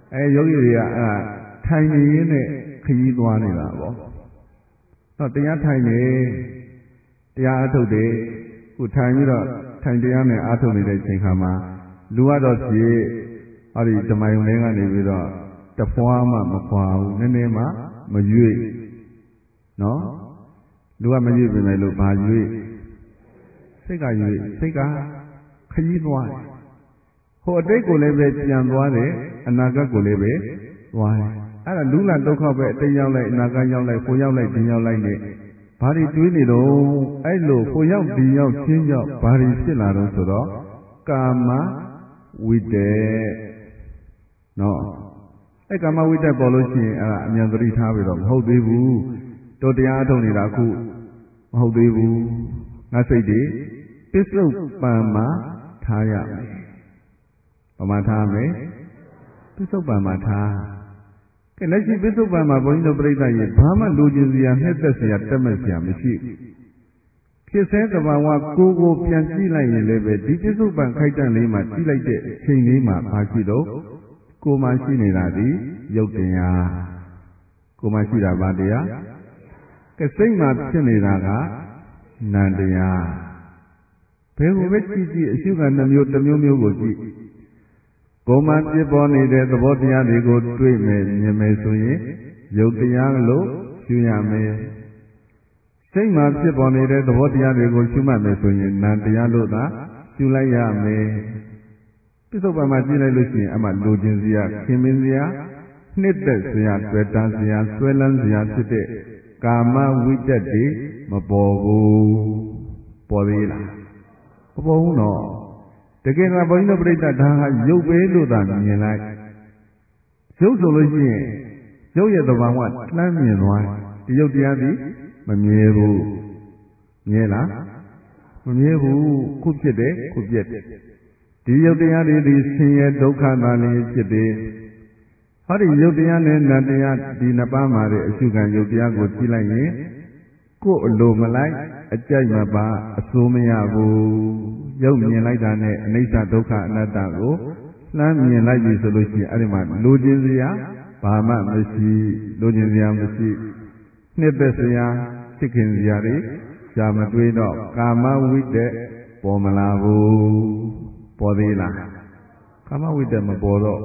အဲယောဂီတွေကအဲထိုင်နေရင်းနဲ့ခရီးသွားနေတာပေါ့တော့တရားထိုင်နေတရားအထုတ်တယ်ခုထိုင်ပြီးတော့ထိုင်တရားနဲ့အားထုတ်နေတဲ့ချိန်ခါမှာလူကတော့ဖြည့်ဟောဒီဓမ္မယုံလေးကနေပြီးတော့တဖွာမှမခွာဘူးနည်းနည်းမှမရွေ့နော်လူကမရွေ့ပြင်မယ်လို့ဘာရွေ့စိတ်ကရွေ့စိတ်ကခရီးသွားတယ်ဟိုအတိတ်ကိုလည်းပဲပြန်သွားတယ်အနာဂတ်ကိုလည်းပဲသွားတယ်အဲ့ဒါလူလာဒုက္ခပဲအတိတ်ရောက်လိုက်အနာဂတ်ရောက်လိုက်ကိုရောက်လိုက်ဒီရောက်လိုက်နဲ့ဘာတွေတွေးနေတော့အဲ့လိုကိုရောက်ဒီရောက်ချင်းရောက်ဘာတွေဖြစ်လာတော့ဆိုတော့ကာမဝိတ္တေနော်အဲ့ကာမဝိတ္တေပေါ်လို့ရှိရင်အဲ့ဒါအမြန်သတိထားပြီးတော့မဟုတ်သေးဘူးတို့တရားအထုတ်နေတာအခုမဟုတ်သေးဘူးငါစိတ်တွေပစ္စုပန်မှာထားရမယ်ဘာမှထားမယ်ပစ္စုပန်မှာထားကဲလက်ရှိပစ္စုပန်မှာဘုန်းကြီးတို့ပြိဿရေဘာမှလိုချင်စရာနှက်သက်စရာတက်မဲ့စရာမရှိဖြစ်စဲသဘာဝကိုကိုပြန်ကြည့်လိုက်ရင်လည်းပဲဒီပစ္စုပန်ခိုက်တန့်လေးမှာကြည့်လိုက်တဲ့အချိန်လေးမှာဘာရှိတော့ကိုမှရှိနေတာဒီယုတ်တရားကိုမှရှိတာဗာတရားကဲစိတ်မှာဖြစ်နေတာကနံတရားဘယ်ကိုပဲကြည့်ကြည့်အရှုခံနှမျိုးတစ်မျိုးမျိုးကိုကြည့်ကိုမှဖြစ်ပေါ်နေတဲ့သဘောတရားတွေကိုတွေ့မယ်မြင်မယ်ဆိုရင်ယုတ်တရားလို့ရှုရမယ်စိတ်မှာဖြစ်ပေါ်နေတဲ့သဘောတရားတွေကိုရှုမှတ်မယ်ဆိုရင်နံတရားလို့သာရှုလိုက်ရမယ်ပစ္စုပန်မှာကြည့်လိုက်လို့ရှိရင်အမှလိုချင်စရာခင်မင်းစရာနှစ်သက်စရာတွေ့တာစရာဆွဲလန်းစရာဖြစ်တဲ့ကာမဝိတ္တတွေမပေါ်ဘူးပေါ်သေးလားမပေါ်ဘူးနော်တကယ်ကဘုန်းကြီးတို့ပြိဿဒါဟာရုပ်ပဲလို့သာမြင်လိုက်ရုပ်ဆိုလို့ရှိရင်ရုပ်ရဲ့သဘာဝလှမ်းမြင်သွားဒီရုပ်တရားသည်မမြဲဘူးမြဲလားမမြဲဘူးခုဖြစ်တယ်ခုပြက်တယ်ဒီရုပ်တရားတွေဒီဆင်းရဲဒုက္ခသာလျှင်ဖြစ်တယ်ဟောဒီရုပ်တရားနဲ့နတ်တရားဒီနှစ်ပါးမှာတဲ့အရှုခံရုပ်တရားကိုကြည့်လိုက်ရင်ကိုယ်အလိုမလိုက်အကြိုက်မပါအစိုးမရဘူးရုပ်မြင်လိုက်တာနဲ့အနိစ္စဒုက္ခအနတ္တကိုလှမ်းမြင်လိုက်ပြီဆိုလို့ရှိရင်အဲ့ဒီမှာလိုချင်စရာဘာမှမရှိလိုချင်စရာမရှိနှစ်သက်စရာချစ်ခင်စရာတွေရှားမတွေးတော့ကာမဝိတ္တပေါ်မလာဘူးပေါ်သေးလားကာမဝိတ္တမပေါ်တော့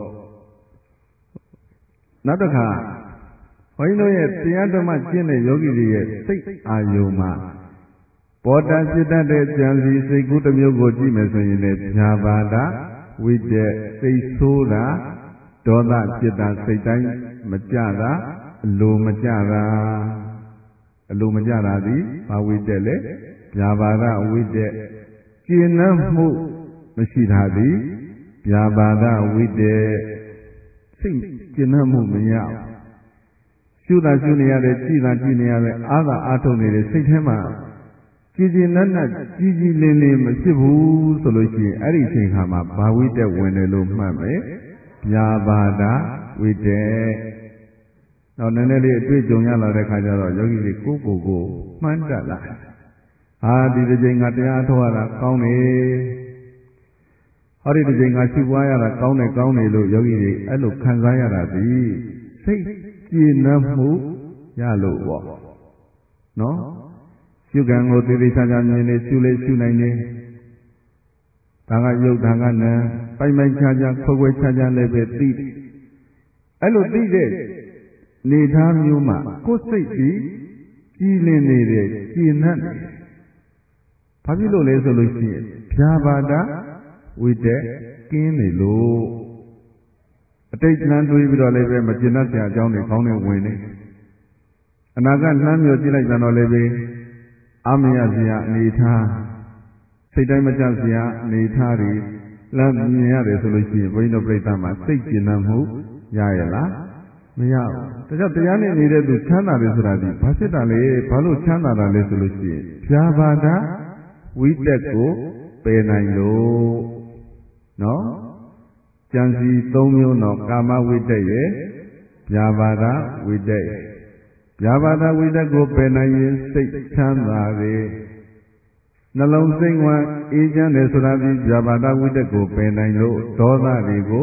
နောက်တစ်ခါဘုန်းကြီးတို့ရဲ့တရားဓမ္မကျင့်တဲ့ယောဂီတွေရဲ့စိတ်အာယုံမှာပေါ်တာဖြစ်တတ်တဲ့ဉာဏ်စီစိတ်ကူးတစ်မျိုးကိုကြည့်မယ်ဆိုရင်လည်းဖြာပါဒဝိတ္တစိတ်ဆိုးတာဒေါသဖြစ်တာစိတ်တိုင်းမကြတာအလိုမကြတာအလိုမကြတာသည်ဘာဝိတ္တလဲဖြာပါဒဝိတ္တကျင့်နှံ့မှုမရှိတာသည်ဖြာပါဒဝိတ္တစိတ်ကျင့်နှံ့မှုမရရှုတာရှုနေရတယ်ကြည်တာကြည်နေရတယ်အားသာအားထုတ်နေတဲ့စိတ်ထဲမှာကြည်ကြည်နက်နက်ကြည်ကြည်လင်းလင်းမဖြစ်ဘူးဆိုလို့ရှိရင်အဲ့ဒီအချိန်ခါမှာဘာဝိတ္တဝင်တယ်လို့မှတ်မယ်ဗျာပါဒဝိတ္တတော့နည်းနည်းလေးအတွေ့အကြုံရလာတဲ့ခါကျတော့ယောဂီတွေကိုကိုကိုမှန်းတတ်လာဟာဒီတစ်ချိန်ကတရားထုတ်ရတာကောင်းတယ်ဟောဒီတစ်ချိန်ကရှုပွားရတာကောင်းတယ်ကောင်းတယ်လို့ယောဂီတွေအဲ့လိုခံစားရတာဒီစိတ်ကြည်နပ်မှုရလို့ပေါ့နော်ရှုခံကိုသေသေးချာချာမြင်နေရှုလေရှုနိုင်တယ်ဒါကယုတ်ဒါကနံပိုင်ပိုင်ချာချာခွဲခွဲချာချာလည်းပဲသိအဲ့လိုသိတဲ့နေသားမျိုးမှာကိုယ်စိတ်ကြီးကြည်လင်နေတဲ့ကြည်နပ်နေဘာဖြစ်လို့လဲဆိုလို့ရှိရင်ဖြာပါဒဝိတ္တကင်းနေလို့အတိတ်လမ်းတွေးပြီးတော့လည်းပဲမကျင်တတ်တဲ့အကြောင်းတွေကောင်းနေဝင်နေအနာဂတ်လမ်းမျိုးကြည့်လိုက်ကြတော့လည်းပဲအမရစရာအနေထားစိတ်တိုင်းမကြစရာအနေထားတွေလမ်းမြင်ရတယ်ဆိုလို့ရှိရင်ဘုန်းကြီးတို့ပြိဿမှာစိတ်ကျင်နှံ့မှုရရဲ့လားမရဘူးဒါကြောင့်တရားနဲ့နေတဲ့သူချမ်းသာတယ်ဆိုတာဒီဘာဖြစ်တာလဲဘာလို့ချမ်းသာတာလဲဆိုလို့ရှိရင်ဖြာပါဒဝိတ္တကိုပယ်နိုင်လို့နော်ကြံစီသုံးမျိုးတော့ကာမဝိတ္တရဲ့ဗျာပါဒဝိတ္တဗျာပါဒဝိတ္တကိုပယ်နိုင်ရင်စိတ်ချမ်းသာတယ်နှလုံးစိတ်ဝမ်းအေးချမ်းတယ်ဆိုတာဒီဗျာပါဒဝိတ္တကိုပယ်နိုင်လို့ဒေါသတွေကို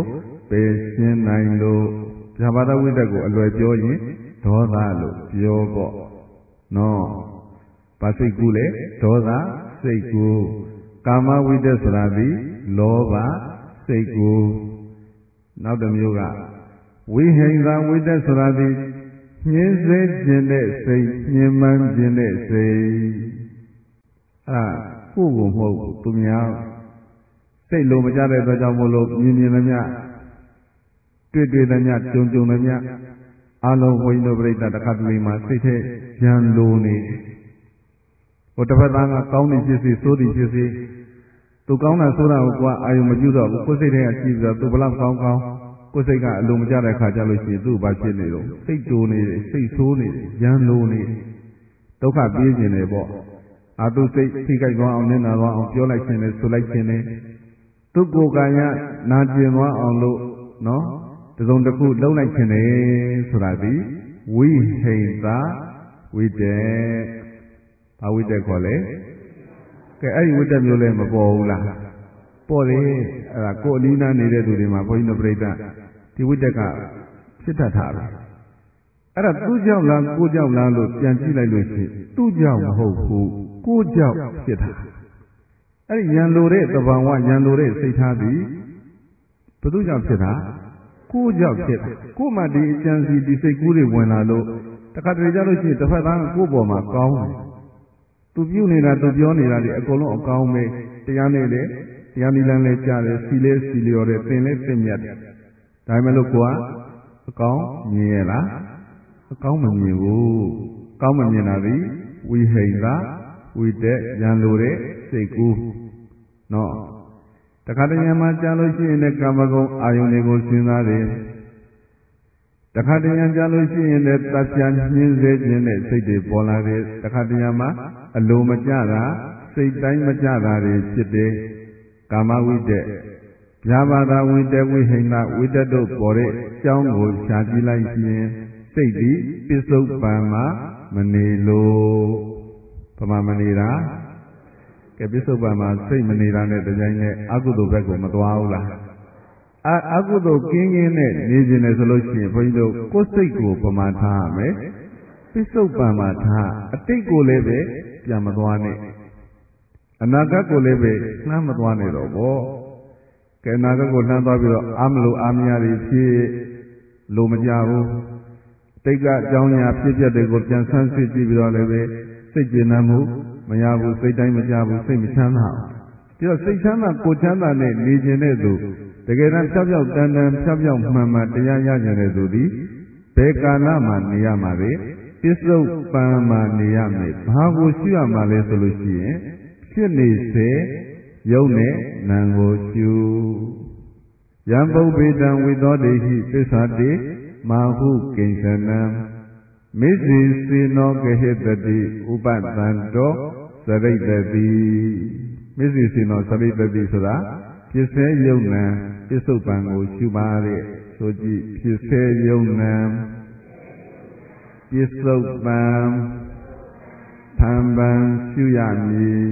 ပယ်ရှင်းနိုင်လို့ပြဘာဒဝိတ္တကိုအလွယ်ပြောရင်ဒေါသလို့ပြောပေါ့နော်ဘာစိတ်ကူးလဲဒေါသစိတ်ကူးကာမဝိတ္တဆိုတာဒီလောဘစိတ်ကူးနောက်တစ်မျိုးကဝိဟိန္ဒဝိတ္တဆိုတာဒီညှင်းဆဲခြင်းတဲ့စိတ်ညှဉ်းပန်းခြင်းတဲ့စိတ်အဲ့ဒါကိုယ်ကိုမဟုတ်ဘူးသူများစိတ်လိုမကြတဲ့အတွက်ကြောင့်မို့လို့မြင်မြင်သမျှတွေ့တွေ့သမျှကြုံကြုံသမျှအလုံးဝိညာဉ်ပရိသတ်တစ်ခါတလေမှာစိတ်ထဲရန်လိုနေဟိုတစ်ဖက်သားကကောင်းနေဖြစ်စေဆိုးတယ်ဖြစ်စေသူကောင်းတာဆိုတာကိုကွာအာယုံမပြုတော့ဘူးကိုယ်စိတ်ထဲကကြည့်ပြီးတော့သူဘလောက်ကောင်းကောင်းကိုယ်စိတ်ကအလိုမကျတဲ့ခါကျလို့ရှိရင်သူ့ဘာဖြစ်နေတော့စိတ်တိုးနေတယ်စိတ်ဆိုးနေတယ်ရန်လိုနေဒုက္ခပြေးခြင်းတယ်ပေါ့အာသူစိတ်ထိခိုက်သွားအောင်နစ်နာသွားအောင်ပြောလိုက်ခြင်းနဲ့ဆိုလိုက်ခြင်းနဲ့သူကိုယ်ကံရနာကျင်သွားအောင်လို့နော်တစုံတစ်ခုလုံးလိုက်ခြင်းနဲ့ဆိုတာဒီဝိဟိန္ဒဝိတ္တဘာဝိတ္တခေါ်လဲကဲအဲ့ဒီဝိတ္တမျိုးလည်းမပေါ်ဘူးလားပေါ်တယ်အဲ့ဒါကိုယ်အလီးနာနေတဲ့သူတွေမှာဘုန်းကြီးတို့ပြိဿဒီဝိတ္တကဖြစ်တတ်တာပဲအဲ့ဒါသူ့ကြောင့်လားကိုယ်ကြောင့်လားလို့ပြန်ကြည့်လိုက်လို့ရှိရင်သူ့ကြောင့်မဟုတ်ဘူးကိုယ်ကြောင့်ဖြစ်တာအဲ့ဒီရန်လိုတဲ့သဘာဝရန်လိုတဲ့စိတ်ထားသည်ဘယ်သူကြောင့်ဖြစ်တာကိုယ်ကြောင့်ဖြစ်တာကိုယ်မှဒီအကျဉ်းစီဒီစိတ်ကူးတွေဝင်လာလို့တခါတလေကြလို့ရှိရင်တစ်ဖက်သားကကိုယ်ပေါ်မှာကောင်းတယ်သူပြုနေတာသူပြောနေတာဒီအကုန်လုံးအကောင်းပဲတရားနဲ့လေတရားနိလန်းလဲကြားတယ်စီလဲစီလျော်တယ်သင်လဲသင်မြတ်တယ်ဒါမှမဟုတ်ကိုကအကောင်းမြင်ရလားအကောင်းမမြင်ဘူးကောင်းမမြင်တာဒီဝိဟိန္ဒဝိတ္တရန်လိုတဲ့စိတ်ကူးနော်တခါတည်းမှာကြားလို့ရှိရင်လည်းကာမဂုဏ်အာယုန်တွေကိုစဉ်းစားတယ်တခါတည်းကြားလို့ရှိရင်လည်းတပ်ပြညှင်းဆဲခြင်းနဲ့စိတ်တွေပေါ်လာတယ်တခါတည်းမှာအလိုမကျတာစိတ်တိုင်းမကျတာတွေဖြစ်တယ်ကာမဝိတ္တဗျာပါဒဝိတ္တဝိဟိန္ဒဝိတ္တတို့ပေါ်တဲ့အကြောင်းကိုရှားကြည့်လိုက်ရင်စိတ်ဒီပစ္စုပန်မှာမနေလို့ဘာမှမနေတာကဲပစ္စုပန်မှာစိတ်မနေတာနဲ့တကြိုင်နဲ့အကုသိုလ်ဘက်ကိုမသွားဘူးလားအအကုသိုလ်ကင်းကင်းနဲ့နေခြင်းနဲ့ဆိုလို့ရှိရင်ဘုန်းကြီးတို့ကိုယ်စိတ်ကိုပမာထားရမယ်ပစ္စုပန်မှာထားအတိတ်ကိုလည်းပဲပြန်မသွားနဲ့အနာဂတ်ကိုလည်းပဲနှမ်းမသွားနဲ့တော့ဗောကဲအနာဂတ်ကိုနှမ်းသွားပြီးတော့အာမလို့အာမရတွေဖြစ်လို့မကြဘူးတိတ်ကအကြောင်းအရာဖြစ်ပျက်တွေကိုပြန်ဆန်းစစ်ကြည့်ပြီးတော့လည်းပဲစိတ်ကျဉ်းနှံမှုမရဘူးစိတ်တိုင်းမကြဘူးစိတ်မချမ်းသာဘူးပြီးတော့စိတ်ချမ်းသာကိုယ်ချမ်းသာနဲ့နေခြင်းတဲ့သူတကယ်တမ်းဖြောက်ဖြောက်တန်တန်ဖြောက်ဖြောက်မှန်မှန်တရားရခြင်းတဲ့သူဒီဘယ်ကာလမှာနေရမှာလဲပစ္စုပန်မှာနေရမယ်ဘာကိုရှုရမှာလဲဆိုလို့ရှိရင်ဖြစ်နေစေယုံနဲ့နာမ်ကိုရှုယံပုပ္ပေတံဝိသောတေဟိသစ္စာတိမာဟုကိဉ္စနံမေဇိစေနောကဟိတတိဥပတံတောစရိတတိမေဇိစေနောစရိတတိဆိုတာဖြစ်စေယုံနာပစ္စုပန်ကိုရှုပါတဲ့ဆိုကြည့်ဖြစ်စေယုံနာပစ္စုပန်သံပံရှုရမည်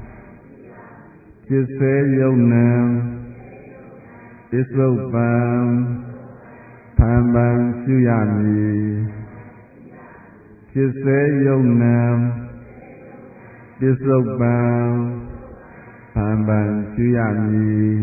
ဖြစ်စေယုံနာပစ္စုပန်သံပံရှုရမည်ဖြစ်စေယုံနာပစ္စုပန်သံပံရှုရမည်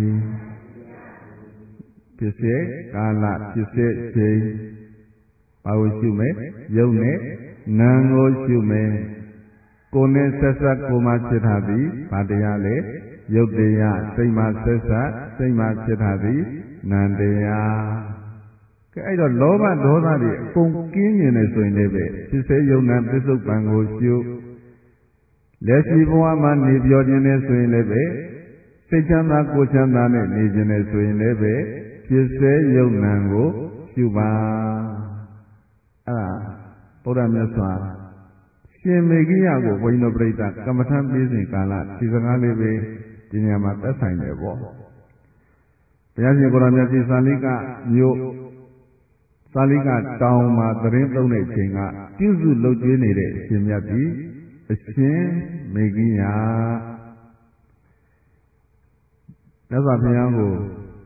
ဖြစ်စေကာလဖြစ်စေချိန်ဘာကိုရှုမယ်ယုံနဲ့နာမ်ကိုရှုမယ်ကိုယ်နဲ့ဆက်ဆက်ကိုယ်မှဖြစ်တာသည်ဘာတရားလဲယုတ်တရားစိတ်မှဆက်ဆက်စိတ်မှဖြစ်တာသည်နံတရားကဲအဲ့တော့လောဘဒေါသတွေအကုန်ကင်းမြင်နေဆိုရင်လည်းပဲဖြစ်စေယုံနာပစ္စုပန်ကိုရှုလက်ရှိဘဝမှာနေပြောခြင်းနဲ့ဆိုရင်လည်းပဲစိတ်ချမ်းသာကိုယ်ချမ်းသာနဲ့နေခြင်းနဲ့ဆိုရင်လည်းပဲဖြစ်စေယုံနာကိုရှုပါအဲ့ဒါဗုဒ္ဓမြတ်စွာရှင်မေဂိယကိုဘုန်းကြီးတို့ပြိဿကမ္မထံပေးစဉ်ကာလဒီစကားလေးပဲဒီနေရာမှာသက်ဆိုင်တယ်ပေါ့ဘုရားရှင်ကိုရောင်မြတ်ကြီးသာလိကမြို့သာလိကတောင်မှာသတင်းသုံးတဲ့ချိန်ကပြုစုလုပ်ကျွေးနေတဲ့အရှင်မြတ်ကြီးအရှင်မေဂိယမြတ်စွာဘုရားကိုည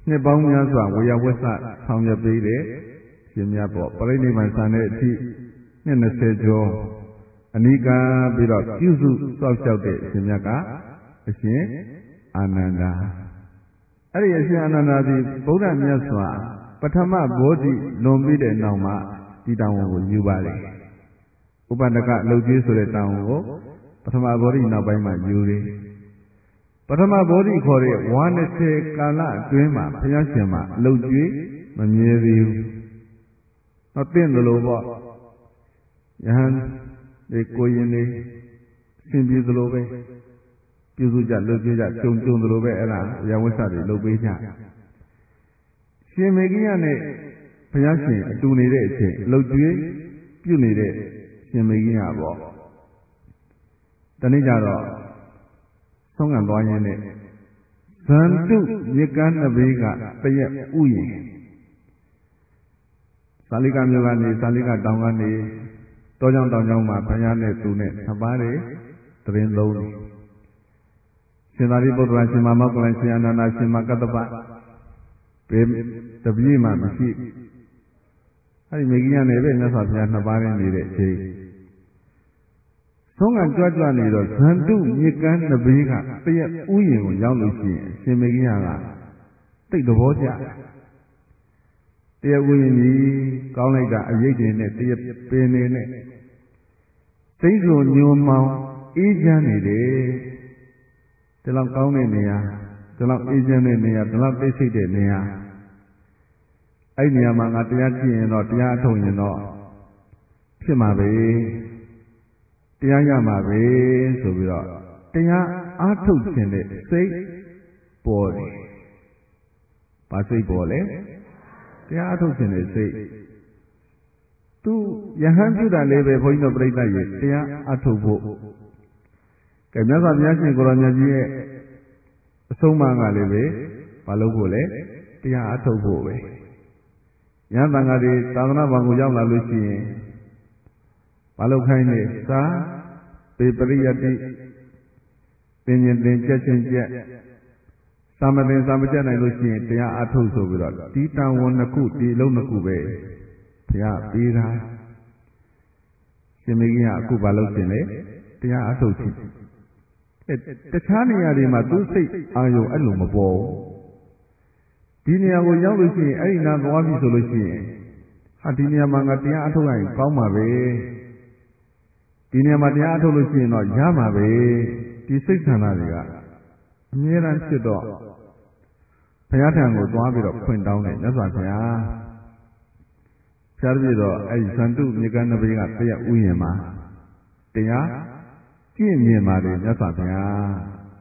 နှစ်ပေါင်းများစွာဝေယဝစ္စဆောင်ရွက်ပေးတဲ့ရှင်မြတ်ပေါ့ပရိနိဗ္ဗာန်ဆံတဲ့အထိနှစ်၂၀ကျော်အနိကပြီးတော့ပြုစုစောင့်ရှောက်တဲ့ရှင်မြတ်ကအရှင်အာနန္ဒာအဲ့ဒီအရှင်အာနန္ဒာသည်ဗုဒ္ဓမြတ်စွာပထမဘောဓိလွန်ပြီးတဲ့နောက်မှာဒီတောင်ဝန်ကိုယူပါလေဥပဒကလှုပ်ကြီးဆိုတဲ့တောင်ဝန်ကိုပထမဘောဓိနောက်ပိုင်းမှာယူတယ်ပထမဘောဓိခေါ်တဲ့ဝါ၂၀ကာလအတွင်းမှာဘုရားရှင်မှာလှုပ်ကြီးမမြဲသေးဘူးတော့တင့်တယ်လို့ပေါ့ယဟန်ဒီကိုရင်လေးဆင်ပြေသလိုပဲပြုစုကြလှုပ်ကြကြကြုံကြုံသလိုပဲအဲ့ဒါရဝိသတွေလှုပ်ပေးကြရှင်မေကိယနဲ့ဘုရားရှင်အတူနေတဲ့အချိန်လှုပ်ကြွေးပြုနေတဲ့ရှင်မေကိယပေါ့တနေ့ကျတော့ဆုံးခံသွားရင်းနဲ့ဇန္တုမြစ်ကမ်းတစ်ဘေးကတရက်ဥယျာဉ်သာလိကမြို့ကနေသာလိကတောင်ကနေတောကြောင်တောင်ကြောင်မှာဘုရားနဲ့သူနဲ့နှစ်ပါးတွေတရင်သုံးတယ်ရှင်သာရိပုတ္တရာရှင်မမောက္ကလန်ရှင်အနန္ဒာရှင်မကတ္တပဘယ်တပည့်မှမရှိအဲဒီမေကိယနဲ့ပဲမြတ်စွာဘုရားနှစ်ပါးနဲ့နေတဲ့အချိန်ဆုံးကကြွကြွနေတော့ဇန္တုမြစ်ကမ်းတစ်ဘေးကတရက်ဥယျာဉ်ကိုရောက်လို့ရှိရင်ရှင်မေကိယကသိသဘောကျတရက်ဥယျာဉ်ကြီးကောင်းလိုက်တာအရေးတင်နဲ့တရက်ပင်နေနဲ့သိဆိုညိုမောင်အေးချမ်းနေတယ်ဒီလောက်ကောင်းတဲ့နေရာဒီလောက်အေးချမ်းတဲ့နေရာဒီလောက်သိစိတ်တဲ့နေရာအဲ့နေရာမှာငါတရားကြည့်ရင်တော့တရားအထုတ်ရင်တော့ဖြစ်မှာပဲတရားရမှာပဲဆိုပြီးတော့တရားအားထုတ်ခြင်းတဲ့စိတ်ပေါ်တယ်။ဘာစိတ်ပေါ်လဲတရားအားထုတ်ခြင်းတဲ့စိတ်သူယဟန်ပြုတာလည်းပဲဘုန်းကြီးတို့ပြိဿရဲ့တရားအားထုတ်ဖို့ကဲမြတ်စွာဘုရားရှင်ကိုရောင်မြတ်ကြီးရဲ့အဆုံးအမကလည်းပဲမလုပ်ဖို့လေတရားအားထုတ်ဖို့ပဲယဟန်တန်ဃာတွေသာသနာ့ဘောင်ကိုရောက်လာလို့ရှိရင်မလုပ်ခိုင်းနေသာပေပရိယတိသင်ရင်သင်ကြက်ချင်းကြက်သာမသင်သာမကြက်နိုင်လို့ရှိရင်တရားအားထုတ်ဆိုပြီးတော့ဒီတန်ဝန်နှစ်ခုဒီလုံးနှစ်ခုပဲဘုရားပေးတာရှင်မေကြီးကအခုမလုပ်ခြင်းလေတရားအားထုတ်ခြင်းအဲတခြားနေရာတွေမှာသူစိတ်အာယုံအဲ့လိုမပေါ်ဒီနေရာကိုရောက်လို့ရှိရင်အဲ့ဒီနာသွားပြီဆိုလို့ရှိရင်ဟာဒီနေရာမှာငါတရားအားထုတ်ရရင်ကောင်းပါပဲဒီနေရာမှာတရားအထုတ်လို့ရှိရင်တော့ရမှာပဲဒီစိတ်ဆန္ဒတွေကအမြဲတမ်းဖြစ်တော့ဘုရားထံကိုသွားပြီးတော့ခွင့်တောင်းတယ်မြတ်စွာဘုရားဘုရားတပည့်တော်အဲ့ဒီဇန္တုမြေကမ်းတစ်ဘေးကတရက်ဥယျာဉ်မှာတရားကျင့်မြင်ပါတယ်မြတ်စွာဘုရား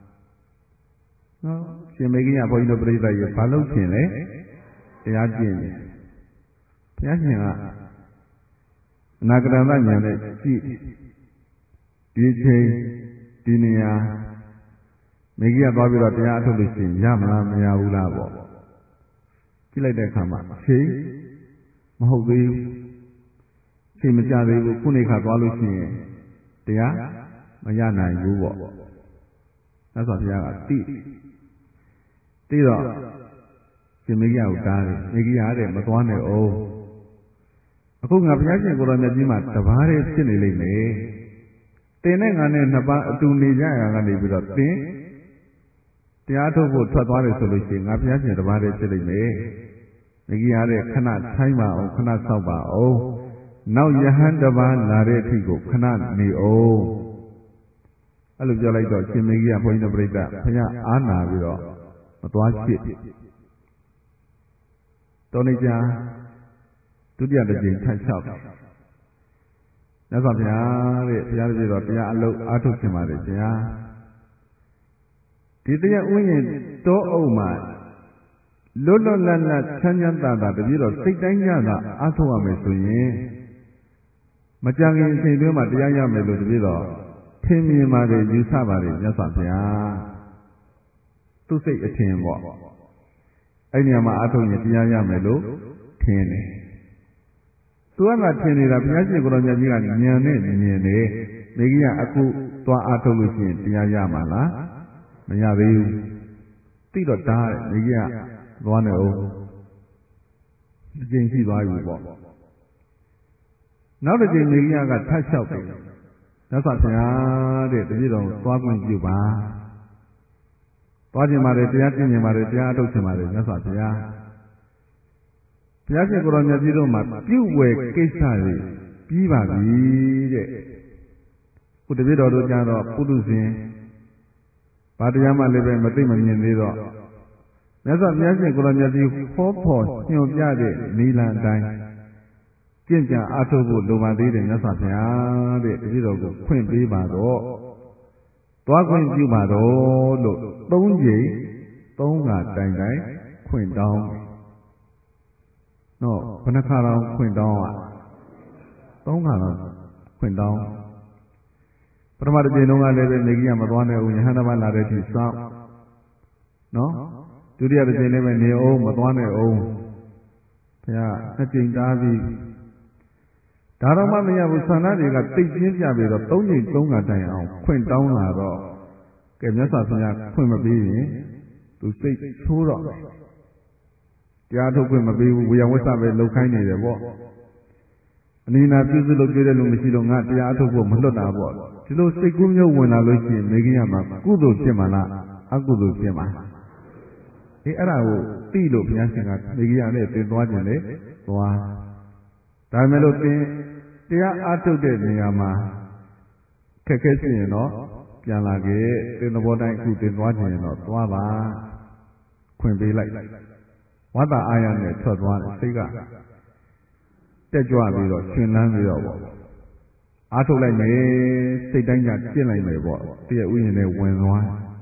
နော်ရှင်မေကြီးကဘုန်းကြီးတို့ပြိဿရေဘာလို့ရှင်လဲတရားကျင့်တယ်ဘုရားရှင်ကအနာဂတဉာဏ်နဲ့ကြည့်ဒီချိန်ဒီနေရာမေကြီးကသွားပြီးတော့တရားအထုတ်လို့ရှိရင်ရမလားမရဘူးလားပေါ့ကြည့်လိုက်တဲ့အခါမှာချိန်မဟုတ်သေးဘူးချိန်မကြသေးဘူးခုနေခါသွားလို့ရှိရင်တရားမရနိုင်ဘူးပေါ့သက်စွာဘုရားကတိတိတော့ရှင်မေကြီးကိုတားတယ်မေကြီးရတဲ့မသွားနဲ့အောင်အခုငါဘုရားရှင်ကိုရောမြတ်ကြီးမှာတပါးတည်းဖြစ်နေလိမ့်မယ်တင်နဲ့ငါနဲ့နှစ်ပါးအတူနေကြရကနေပြီးတော့တင်တရားထုတ်ဖို့ထွက်သွားတယ်ဆိုလို့ရှိရင်ငါဘုရားရှင်တပါးတည်းဖြစ်လိမ့်မယ်မကြီးရတဲ့ခဏထိုင်းပါအောင်ခဏဆောက်ပါအောင်နောက်ယဟန်တပါးလာတဲ့အထိကိုခဏနေအောင်အဲ့လိုပြောလိုက်တော့ရှင်မကြီးကဘုန်းကြီးတို့ပြိဿဘုရားအားနာပြီးတော့မသွားဖြစ်တော်နေကြဒုတိယတစ်ကြိမ်ထပ်လျှောက်တယ်မြတ်စွာဘုရားတဲ့ဘုရားတပည့်တော်တရားအလုပ်အားထုတ်ခြင်းပါတယ်ဗျာဒီတရားဥယျာဉ်တောအုပ်မှာလွတ်လွတ်လပ်လပ်ချမ်းချမ်းသာသာတပည့်တော်စိတ်တိုင်းကြတာအားထုတ်ရမယ်ဆိုရင်မကြခင်အချိန်တွင်းမှာတရားရမယ်လို့တပည့်တော်ထင်မြင်ပါတယ်ယူဆပါတယ်မြတ်စွာဘုရားသူစိတ်အထင်ပေါ့အဲ့ဒီမှာအားထုတ်ရင်တရားရမယ်လို့ထင်တယ်သူကထင်နေတာဘုရားရှင်ကိုယ်တော်မြတ်ကြီးကဉာဏ်နဲ့မြင်တယ်မိကြီးကအခုသွားအားထုတ်လို့ရှိရင်တရားရမှာလားမရသေးဘူးသိတော့တားတယ်မိကြီးကသွားနေအောင်ဒီကျင်းရှိသွားပြီပေါ့နောက်တစ်ချိန်မိဂိယကထပ်လျှောက်တယ်မြတ်စွာဘုရားတဲ့တပည့်တော်သွားခွင့်ပြုပါသွားခြင်းပါတယ်တရားကျင့်ခြင်းပါတယ်တရားအထုတ်ခြင်းပါတယ်မြတ်စွာဘုရားဘုရားရှင်ကိုရောမြတ်ကြီးတို့မှာပြုဝယ်ကိစ္စတွေပြီးပါပြီတဲ့ခုတပည့်တော်တို့ကြတော့ပုထုဇဉ်ဘာတရားမှလည်းပဲမသိမမြင်သေးတော့မြတ်စွာဘုရားရှင်ကိုရောမြတ်ကြီးဟောဖို့ညွှန်ပြတဲ့နိလန်အတိုင်းကျင့်ကြံအားထုတ်ဖို့လိုပါသေးတယ်မြတ်စွာဘုရားတဲ့တပည့်တော်ကိုခွင့်ပေးပါတော့သွားခွင့်ပြုပါတော့လို့သုံးကြိမ်သုံးခါတိုင်တိုင်ခွင့်တောင်းနော်ဘယ်နှခါတော့ခွင့်တောင်းอ่ะသုံးခါတော့ခွင့်တောင်းပထမတစ်ချိန်လုံးကလည်းပဲနေကြီးကမသွားနိုင်ဘူးယဟန်တမလာတဲ့အထိစောင့်နော်ဒုတိယတစ်ချိန်လည်းပဲနေအောင်မသွားနိုင်အောင်ဘုရားနှစ်ကြိမ်တားပြီးဒါတော့မှမရဘူးဆန္ဒတွေကတိတ်ချင်းပြပြီးတော့သုံးကြိမ်သုံးခါတိုင်အောင်ခွင့်တောင်းလာတော့ကဲမြတ်စွာဘုရားခွင့်မပေးရင်သူစိတ်ချိုးတော့တရားထုတ်ခွင့်မပေးဘူးဝေယဝစ္စပဲလှုပ်ခိုင်းနေတယ်ပေါ့အနိနာပြုစုလုပ်ကြတဲ့လူမရှိတော့ငါတရားထုတ်ဖို့မလွတ်တာပေါ့ဒီလိုစိတ်ကူးမျိုးဝင်လာလို့ရှိရင်မိခင်ရမှာကုသိုလ်ဖြစ်မှာလားအကုသိုလ်ဖြစ်မှာအေးအဲ့ဒါကိုသိလို့ဘုရားရှင်ကမိခင်ရနဲ့သင်သွားခြင်းလေသွားဒါမဲ့လို့သင်တရားအားထုတ်တဲ့နေရာမှာခက်ခဲဖြစ်ရင်တော့ပြန်လာခဲ့သင်သဘောတိုင်းအခုသင်သွားခြင်းရင်တော့သွားပါခွင့်ပေးလိုက်ဝတ္တအာရနဲ့ထွက်သွားတယ်စိတ်ကတက်ကြွပြီးတော့ရှင်လန်းပြီးတော့ပေါ့အားထုတ်လိုက်မယ်စိတ်တိုင်းကကျင့်လိုက်မယ်ပေါ့တရားဥယျာဉ်နဲ့ဝင်သွား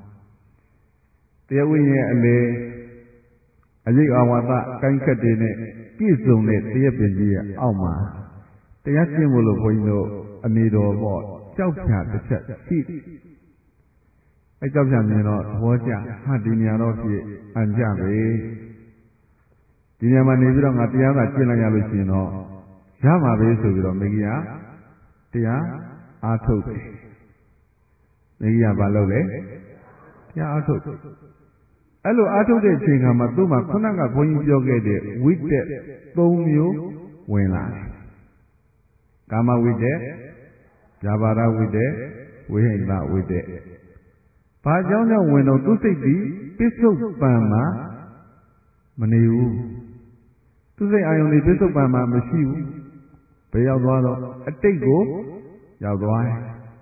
တရားဥယျာဉ်ရဲ့အလေအရေးအဝါဒကိုင်းခက်တွေနဲ့ပြည့်စုံတဲ့တရားပင်ကြီးရဲ့အောက်မှာတရားကျင့်ဖို့လို့ဘုန်းကြီးတို့အနေတော်ပေါ့ကြောက်ဖြာတစ်ချက်ရှိအဲကြောက်ဖြာမြင်တော့သဘောကျဟာဒီနေရာတော့ဖြစ်အံ့ကြပဲဒီနေရာမှာနေပြီးတော့ငါတရားသာကျင့်လိုက်ရလို့ရှိရင်တော့ရမှာပဲဆိုပြီးတော့မိဂိယတရားအားထုတ်တယ်မိဂိယဘာလုပ်လဲတရားအားထုတ်အဲ့လိုအားထုတ်တဲ့အချိန်ကမှသူ့မှာခုနကဘုန်းကြီးပြောခဲ့တဲ့ဝိတက်သုံးမျိုးဝင်လာတယ်ကာမဝိတက်ဇာဘာရဝိတက်ဝိဟိတဝိတက်ဘာကြောင့်ကြောင့်ဝင်တော့သူစိတ်ဒီပစ္စုပန်မှာမနေဘူးသူစိတ်အာယုန်ဒီပစ္စုပန်မှာမရှိဘူးဘယ်ရောက်သွားတော့အတိတ်ကိုရောက်သွားတယ်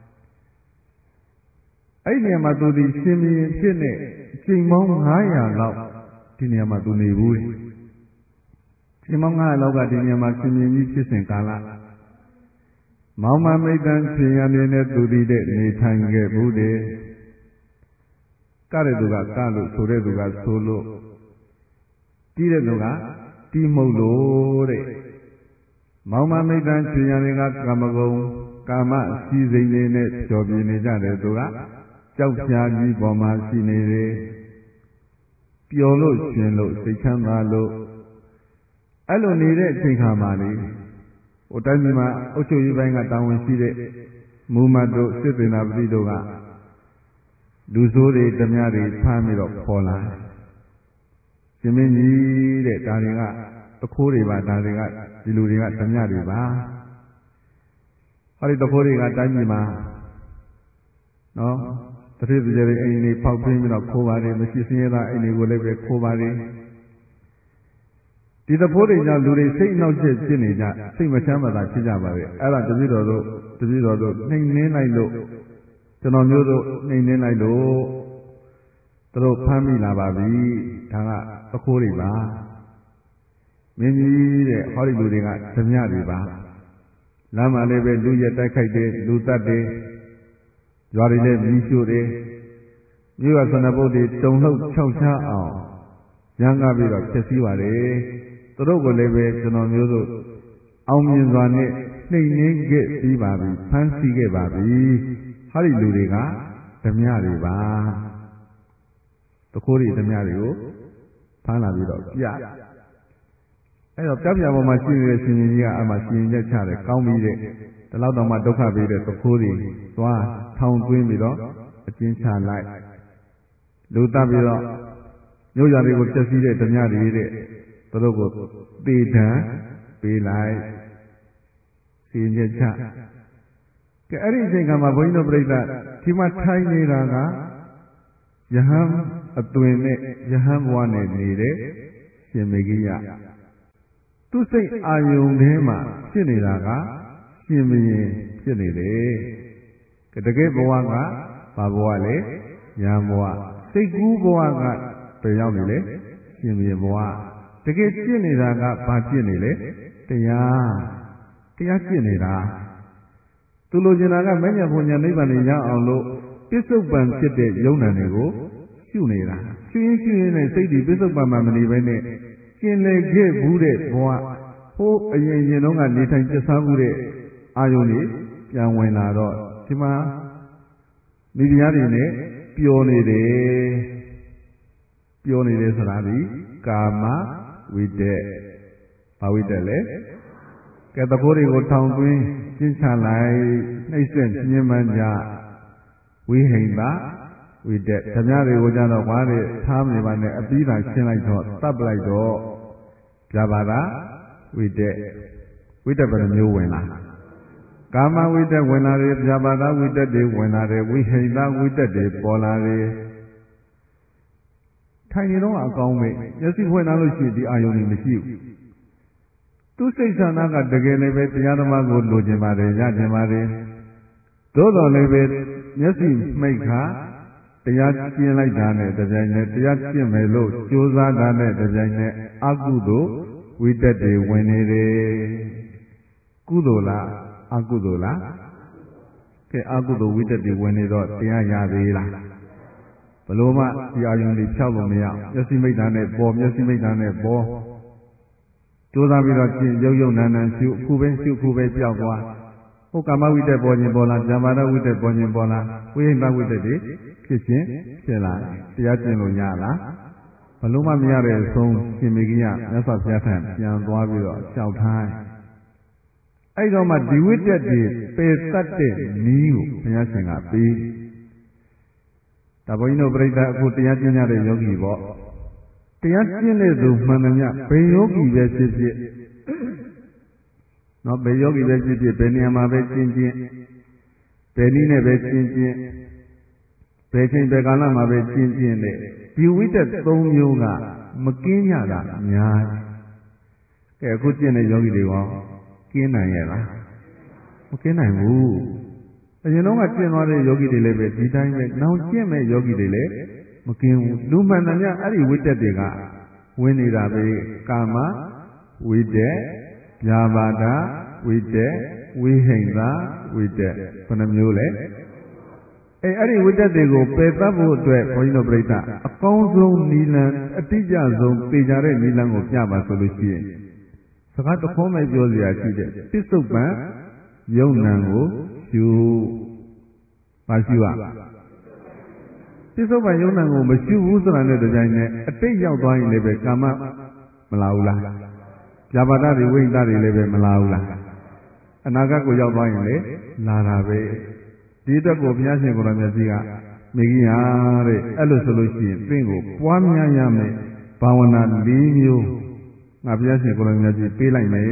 အဲ့ဒီနေရာမှာသူဒီရှင်မင်းဖြစ်နေအချိန်ပေါင်းငါးရာလောက်ဒီနေရာမှာသူနေဘူးရှင်ပေါင်းငါးရာလောက်ကဒီနေရာမှာရှင်မင်းကြီးဖြစ်စဉ်ကာလမောင်မမိတ်တန်ရှင်ရနေနဲ့သူဒီတဲ့နေထိုင်ခဲ့ဘူးတဲ့ကတဲ့သူကကလို့ဆိုတဲ့သူကဆိုလို့တီးတဲ့သူကတီးမှုတ်လို့တဲ့မောင်မမိတ်တန်ရှင်ရနေကကာမဂုဏ်ကာမစီစိန်နေနဲ့ကြော်ပြနေကြတယ်သူကကြောက်ဖြာကြီးပေါ်မှာရှိနေတယ်ပျော်လို့ရှင်လို့စိတ်ချမ်းသာလို့အဲ့လိုနေတဲ့အချိန်ခါမှာလေဟိုတိုင်းပြည်မှာအုပ်ချုပ်ရေးပိုင်းကတာဝန်ရှိတဲ့မူမတ်တို့စစ်သေနာပတိတို့ကလူဆိုးတွေဓမြတွေဖမ်းပြီးတော့ခေါ်လာရှင်မင်းကြီးတဲ့ဒါတွေကတခိုးတွေပါဒါတွေကဒီလူတွေကဓမြတွေပါဟောဒီတခိုးတွေကတိုင်းပြည်မှာနော်တတိယကြိမ်အိမ်တွေဖောက်ပြင်းပြီးတော့ခိုးပါတယ်မရှိစင်းရသားအိမ်တွေကိုလည်းပဲခိုးပါတယ်ဒီသဘောတွေကြောင့်လူတွေစိတ်နှောက်ယှက်ဖြစ်နေကြစိတ်မချမ်းသာဖြစ်ကြပါပဲအဲ့ဒါတပည့်တော်တို့တပည့်တော်တို့နှိမ်နှင်းလိုက်လို့ကျွန်တော်မျိုးတို့နှိမ်နှင်းလိုက်လို့သူတို့ဖမ်းမိလာပါပြီဒါကသခိုးတွေပါမင်းကြီးတဲ့ဟောဒီလူတွေကဓမြတွေပါလမ်းမှာလည်းပဲလူရက်တိုက်ခိုက်တယ်လူတတ်တယ်ရွာတွေလည်းမီးရှို့တယ်မြို့ကဆန္ဒပုတ်တွေတုံလှုပ်ခြောက်ချအောင်ရန်ကားပြီးတော့ဖြစ်စည်းပါတယ်သူတို့ကလည်းပဲကျွန်တော်မျိုးတို့အောင်မြင်စွာနဲ့နှိမ်နှင်းခဲ့ပြီးပါပြီဖမ်းဆီးခဲ့ပါပြီဟာဒီလူတွေကဓမြတွေပါတခိုးတွေဓမြတွေကိုဖမ်းလာပြီးတော့ပြအဲ့တော့ပြပြပေါ်မှာရှိနေတဲ့ရှင်ကြီးကအမှရှင်ရက်ချတယ်ကောင်းပြီးတဲ့ဒီလောက်တော့မှဒုက္ခပေးတဲ့တခိုးတွေသွားထောင်သွင်းပြီးတော့အကျဉ်းချလိုက်လူတပ်ပြီးတော့မြို့ရွာတွေကိုပြည့်စည်တဲ့ဓမြတွေတဲ့သူတို့ကိုသေဒဏ်ပေးလိုက်စီရင်ချက်ချကဲအဲ့ဒီအချိန်ကမှဘုန်းကြီးတို့ပြိဿဒီမှာထိုင်နေတာကယဟန်အသွင်နဲ့ယဟန်ဘဝနဲ့နေတဲ့ရှင်မေဂိယသူစိတ်အာယုန်ထဲမှာဖြစ်နေတာကရှင်မင်းဖြစ်နေတယ်တကယ်ဘဝကဘာဘဝလဲယဟန်ဘဝစိတ်ကူးဘဝကဘယ်ရောက်နေလဲရှင်မင်းဘဝတကယ်ဖြစ်နေတာကဘာဖြစ်နေလဲတရားတရားဖြစ်နေတာသူလိုချင်တာကမဉ္ဇဉ်ဘုံညာနိဗ္ဗာန်ကိုရအောင်လို့ပစ္စုပန်ဖြစ်တဲ့ယုံနာတွေကိုရှုနေတာရှုရင်ရှုရင်နဲ့စိတ်ဒီပစ္စုပန်မှာမနေဘဲနဲ့ကျင်လည်ခဲ့ဘူးတဲ့ဘဝဟိုးအရင်ရင်တော့ကနေထိုင်ပြတ်စားမှုတဲ့အာယုန်တွေပြန်ဝင်လာတော့ဒီမှာမိဖုရားတွေနဲ့ပျော်နေတယ်ပျော်နေတယ်ဆိုတာဒီကာမဝိတက်ဘာဝိတက်လဲကဲသဘောတွေကိုထောင်သွင်းရှင်းချလိုက်နှိမ့်ဆက်ညှဉ်းပန်းကြဝိဟိန္ဒဝိတက်ဓမြတွေကိုကြတော့ဘာတဲ့ထားမနေပါနဲ့အပြီးသာရှင်းလိုက်တော့တပ်ပလိုက်တော့ပြပါတာဝိတက်ဝိတက်ဘယ်နှမျိုးဝင်လာကာမဝိတက်ဝင်လာတယ်ပြပါတာဝိတက်တွေဝင်လာတယ်ဝိဟိန္ဒဝိတက်တွေပေါ်လာတယ်ထိုင်နေတော့အကောင်းပဲမျက်စိဖွင့်လာလို့ရှိရင်ဒီအာယုန်တွေမရှိဘူးသူစိတ်ဆန္ဒကတကယ်လည်းပဲတရားဓမ္မကိုလိုချင်ပါတယ်ရချင်ပါတယ်သို့တော်လည်းပဲမျက်စိမှိတ်ခါတရားကျင့်လိုက်တာနဲ့တပြိုင်နက်တရားကျင့်မယ်လို့ကြိုးစားတာနဲ့တပြိုင်နက်အကုသိုလ်ဝိတက်တွေဝင်နေတယ်ကုသိုလ်လားအကုသိုလ်လားကဲအကုသိုလ်ဝိတက်တွေဝင်နေတော့တရားရသေးလားဘလို့မှဒီအာယုန်တွေဖြောက်လို့မရမျက်စိမိတ်တာနဲ့ပေါ်မျက်စိမိတ်တာနဲ့ပေါ်ကြိုးစားပြီးတော့ကျင့်ရုပ်ရုပ်နာနာရှုအခုပဲရှုအခုပဲပြောက်သွားဟိုကာမဝိတက်ပေါ်ခြင်းပေါ်လာဇာမာနဝိတက်ပေါ်ခြင်းပေါ်လာဝိဟိတဝိတက်တွေဖြစ်ခြင်းဖြစ်လာတရားကျင့်လို့ရလားဘလို့မှမရတဲ့အဆုံးရှင်မေဂိယမြတ်စွာဘုရားထံပြန်သွားပြီးတော့လျှောက်ထားအဲ့တော့မှဒီဝိတက်တွေပယ်တတ်တဲ့နည်းကိုဘုရားရှင်ကပေးဒါဘုန်းကြီးတို့ပြိဿအခုတရားကျင့်ကြတဲ့ယောဂီပေါ့တရားကျင့်တဲ့သူမှန်သမျှဘယ်ယောဂီပဲဖြစ်ဖြစ်နော်ဘယ်ယောဂီပဲဖြစ်ဖြစ်ဘယ်နေရာမှာပဲကျင့်ကျင့်ဘယ်နည်းနဲ့ပဲကျင့်ကျင့်ဘယ်ချိန်ဘယ်ကာလမှာပဲကျင့်ကျင့်တဲ့ဒီဝိတက်သုံးမျိုးကမကင်းကြတာအများကြီးကဲအခုကျင့်တဲ့ယောဂီတွေရောကင်းနိုင်ရဲ့လားမကင်းနိုင်ဘူးအရင်တော့ကကျင့်သွားတဲ့ယောဂီတွေလည်းပဲဒီတိုင်းပဲနောက်ကျင့်မဲ့ယောဂီတွေလည်းမကင်းဘူးလူမှန်သမျှအဲ့ဒီဝိတက်တွေကဝင်နေတာပဲကာမဝိတက်ဗျာပါဒဝိတက်ဝိဟိန္ဒဝိတက်ဘယ်နှမျိုးလဲအဲအဲ့ဒီဝိတက်တွေကိုပယ်တတ်ဖို့အတွက်ဘုန်းကြီးတို့ပြိဿအကောင်းဆုံးနီလန်အတိအကျဆုံးသိကြတဲ့နီလန်ကိုပြပါဆိုလို့ရှိရင်စကားတစ်ခေါက်မဲ့ပြောစရာရှိတဲ့ပစ္စုပန်ယုံနံကိုရှုပါရှိပါပစ္စုပန်ယုံနံကိုမရှုဘူးဆိုတာနဲ့တကြိုင်နဲ့အတိတ်ရောက်သွားရင်လည်းပဲကာမမလာဘူးလားဇာပါဒတွေဝိဟိတတွေလည်းပဲမလာဘူးလားအနာဂတ်ကိုရောက်သွားရင်လည်းလာတာပဲဒီအတွက်ကိုဘုရားရှင်ကိုယ်တော်မြတ်ကြီးကမေဂိယာတဲ့အဲ့လိုဆိုလို့ရှိရင်သင်ကိုပွားများရမယ်ဘာဝနာ၄မျိုးငါဘုရားရှင်ကိုယ်တော်မြတ်ကြီးပေးလိုက်မယ်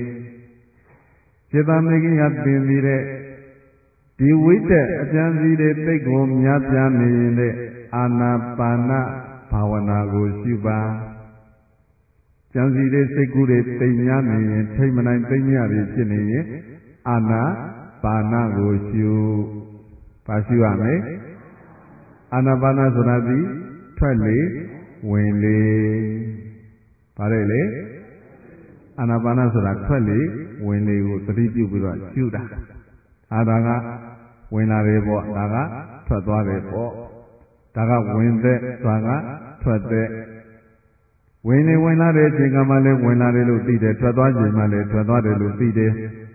စေတမေဂိယာသင်ပြီးတဲ့ဒီဝိတက်အကျဉ်းစီတဲ့တိတ်ကိုများပြားနေရင်တဲ့အာနာပါနဘာဝနာကိုရှုပါကျန်စီတဲ့စိတ်ကူးတွေတိမ်များနေရင်ထိတ်မနိုင်တိမ်များတွေဖြစ်နေရင်အာနာပါနကိုရှုပါရှုရမယ်အာနာပါနဆိုတာဒီထွက်လေဝင်လေပါတယ်လေအာနာပါနဆိုတာထွက်လေဝင်လေကိုသတိပြုပြီးတော့ရှုတာအာဒါကဝင်လာတယ်ပေါ့ဒါကထွက်သွားတယ်ပေါ့ဒါကဝင်သက်ဒါကထွက်သက်ဝင်နေဝင်လာတဲ့အချိန်ကမှလည်းဝင်လာတယ်လို့သိတယ်ထွက်သွားချိန်မှလည်းထွက်သွားတယ်လို့သိတယ်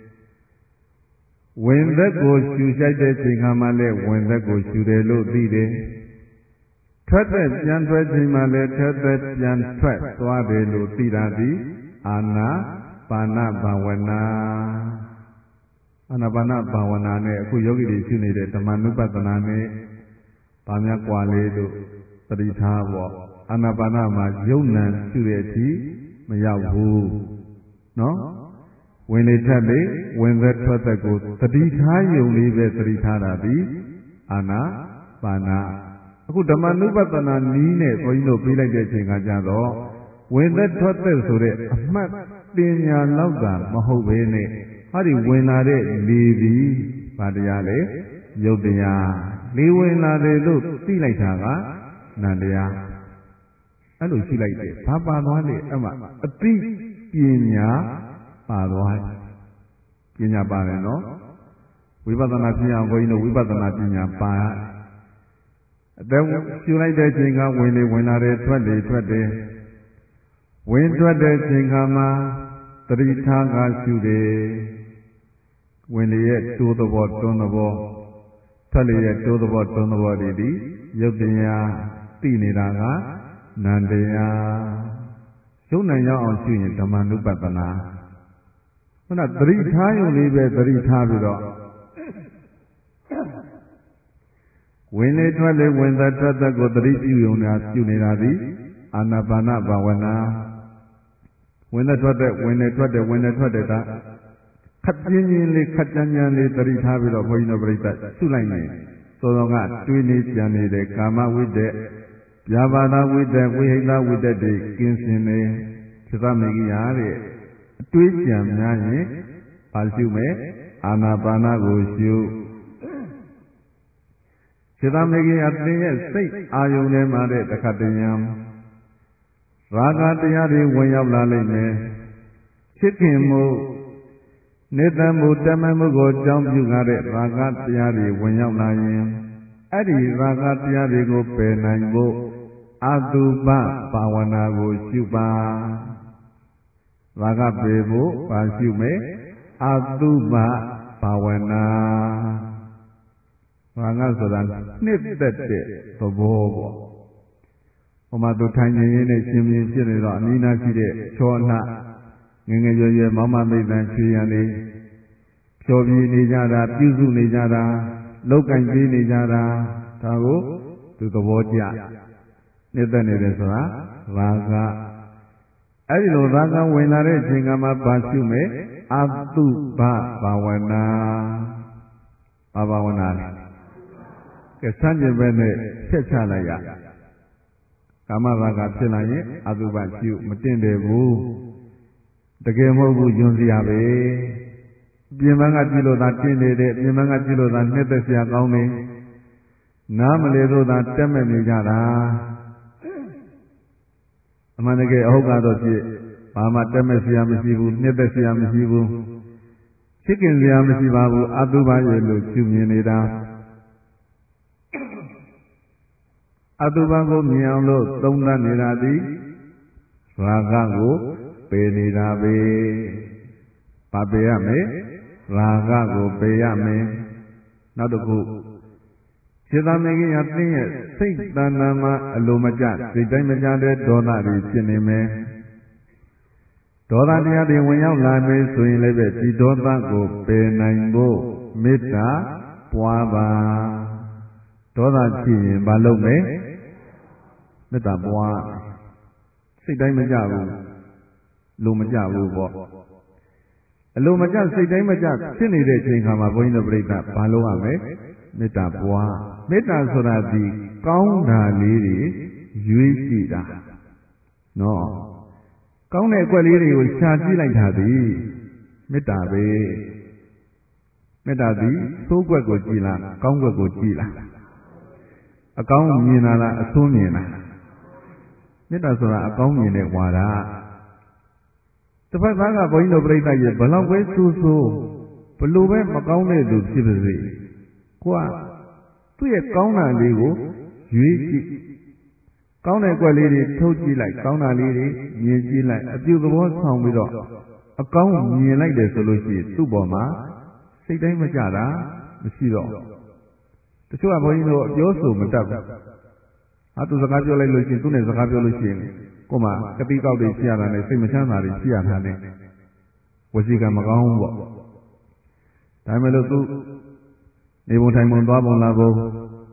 ဝင်သက်ကိုရှူရှိုက်တဲ့ချိန်ကမှလည်းဝင်သက်ကိုရှူတယ်လို့သိတယ်ထွက်သက်ပြန်ထွက်ချိန်မှလည်းထွက်သက်ပြန်ထွက်သွားတယ်လို့သိတာသည်အာနာပါဏဘာဝနာအာနာပါနဘာဝနာနဲ့အခုယောဂီတွေရှုနေတဲ့ဓမ္မနုပဒနာနဲ့ဗာများကွာလေးတို့ပတိထားပေါ့အာနာပါနမှာယုံနံရှုတဲ့အထိမရောက်ဘူးနော်ဝင်လေထက်လေဝင်သက်ထွက်သက်ကိုတတိထားယုံလေးပဲတတိထားတာဒီအာနာပါနအခုဓမ္မနုပဒနာနီးနဲ့ဘုန်းကြီးတို့ပြေးလိုက်တဲ့အချိန်ကကြတော့ဝင်သက်ထွက်သက်ဆိုတဲ့အမှတ်ပညာလောက်တာမဟုတ်ဘဲနဲ့ဟာဒီဝင်လာတဲ့လေသည်ဘာတရားလဲယုတ်တရားလေဝင်လာတယ်လို့သိလိုက်တာကနန္တရားအဲ့လိုရှိလိုက်တယ်ဘာပါသွားလဲအမှအသိပညာပါသွားပညာပါတယ်နော်ဝိပဿနာပညာဘုန်းကြီးတို့ဝိပဿနာပညာပါအသက်ရှူလိုက်တဲ့အချိန်ကဝင်လေဝင်လာတယ်ထွက်လေထွက်တယ်ဝင်ထွက်တဲ့ချိန်ခါမှာတတိထားကရှုတယ်ဝင်လေရဲ့တိုးသဘောတွန်းသဘောထွက်လေရဲ့တိုးသဘောတွန်းသဘောတွေဒီယုတ်တရားသိနေတာကနန္တရားယုံနိုင်ရောက်အောင်ရှုရင်ဓမ္မနုပဒနာခုနသတိထားရုံလေးပဲသတိထားပြီးတော့ဝင်လေထွက်လေဝင်သက်ထွက်သက်ကိုသတိပြုရုံနဲ့ပြုနေတာသည်အာနာပါနဘာဝနာဝင်သက်ထွက်သက်ဝင်လေထွက်တဲ့ဝင်လေထွက်တဲ့ကခက်ပြင်းပြင်းလေးခက်ကြမ်းကြမ်းလေးသတိထားပြီးတော့ဘုန်းကြီးတို့ပြိဿရှုလိုက်နေသောတော်ကတွေးနေကြံနေတဲ့ကာမဝိတ္တဗျာပါဒဝိတ္တဝိဟိတဝိတ္တတွေကင်းစင်နေသစ္စာမေကိယတဲ့အတွေးကြံများရင်ပါရှုမယ်အာနာပါနကိုရှုသစ္စာမေကိယသင်ရဲ့စိတ်အာယုန်ထဲမှာတဲ့တခတယံရာဂတရားတွေဝင်ရောက်လာလိမ့်မယ်ချစ်ခင်မှုနေတမှုတမမှုကိုကြောင်းပြုထားတဲ့ရာဂတရားတွေဝင်ရောက်လာရင်အဲ့ဒီရာဂတရားတွေကိုပယ်နိုင်ဖို့အတုပဘာဝနာကိုရှုပါရာဂပယ်ဖို့ပါရှုမယ်အတုပဘာဝနာရာဂဆိုတာနှစ်သက်တဲ့သဘောပေါ့ဟိုမှာသူထိုင်နေရင်းနဲ့ရှင်ပြင်းဖြစ်နေတော့အနိနာရှိတဲ့ချောနှငငယ်ရွယ်ရွယ်မောင်မမိတ်တန်ချွေရံနေဖြောပြနေကြတာပြုစုနေကြတာလောက်ကင်ပေးနေကြတာဒါကိုသူသဘောကျနှစ်သက်နေတယ်ဆိုတာရာဂအဲ့ဒီလိုရာဂဝင်လာတဲ့အချိန်ကမှပါရှုမယ်အတုပဘာဝနာဘာဘာဝနာလဲကဲစမ်းကြင်ပဲနဲ့ဖြတ်ချလိုက်ရကာမရာဂဖြစ်လာရင်အတုပရှုမတင်တယ်ဘူးတကယ်မဟုတ်ဘူးယွန်းစရာပဲပြင်ပန်းကကြည့်လို့သာတင်းနေတဲ့ပြင်ပန်းကကြည့်လို့သာနှစ်သက်စရာကောင်းနေနားမလေလို့သာတက်မဲ့နေကြတာအမှန်တကယ်အဟုတ်ကတော့ဖြစ်ဘာမှတက်မဲ့စရာမရှိဘူးနှစ်သက်စရာမရှိဘူးချစ်ခင်စရာမရှိပါဘူးအတုပါရဲ့လို့ကျူမြင်နေတာအတုပါကိုမြင်အောင်လို့သုံးသပ်နေတာသည်ရာဂကိုပယ်နေတာပဲဘာပယ်ရမလဲရာဂကိုပယ်ရမယ်နောက်တစ်ခုစေတမေကိယသင်ရဲ့စိတ်တဏ္ဍာမှာအလိုမကျစိတ်တိုင်းမကျတဲ့ဒေါသတွေဖြစ်နေမယ်ဒေါသတရားတွေဝင်ရောက်လာမယ်ဆိုရင်လည်းပဲဒီဒေါသကိုပယ်နိုင်ဖို့မေတ္တာပွားပါဒေါသဖြစ်ရင်မလုပ်မယ်မေတ္တာပွားစိတ်တိုင်းမကျဘူးလိုမကျဘူးပေါ့အလိုမကျစိတ်တိုင်းမကျဖြစ်နေတဲ့အချိန်ခါမှာဘုန်းကြီးတို့ပြိဿဘာလို့ရမလဲမေတ္တာပွားမေတ္တာဆိုတာဒီကောင်းတာလေးတွေရွေးကြည့်တာနော်ကောင်းတဲ့အကွက်လေးတွေကိုရှာကြည့်လိုက်တာဒီမေတ္တာပဲမေတ္တာဒီသိုးကွက်ကိုကြည့်လားကောင်းကွက်ကိုကြည့်လားအကောင်းမြင်လားအဆိုးမြင်လားမေတ္တာဆိုတာအကောင်းမြင်တဲ့ဝါဒတစ်ဖက်သားကဘုန်းကြီးတို့ပြိဿရဲ့ဘလောက်ပဲဆိုးဆိုးဘလို့ပဲမကောင်းတဲ့သူဖြစ်ပါစေကိုကသူ့ရဲ့ကောင်းတာလေးကိုရွေးကြည့်ကောင်းတဲ့ကွက်လေးတွေထုတ်ကြည့်လိုက်ကောင်းတာလေးတွေမြင်ကြည့်လိုက်အပြုသဘောဆောင်ပြီးတော့အကောင်းမြင်လိုက်တယ်ဆိုလို့ရှိရင်သူ့ပေါ်မှာစိတ်တိုင်းမကြတာမရှိတော့တချို့ကဘုန်းကြီးတို့ပြောဆိုမတတ်ဘူးဟာသူစကားပြောလိုက်လို့ရှိရင်သူနဲ့စကားပြောလို့ရှိရင်ကိုမှကတိကောက်တွေရှိရတာနဲ့စိတ်မချမ်းသာတွေရှိရတာနဲ့ဝစီကံမကောင်းဘူးပေါ့ဒါမှမဟုတ်သူနေပုံထိုင်ပုံသွားပုံလာပုံ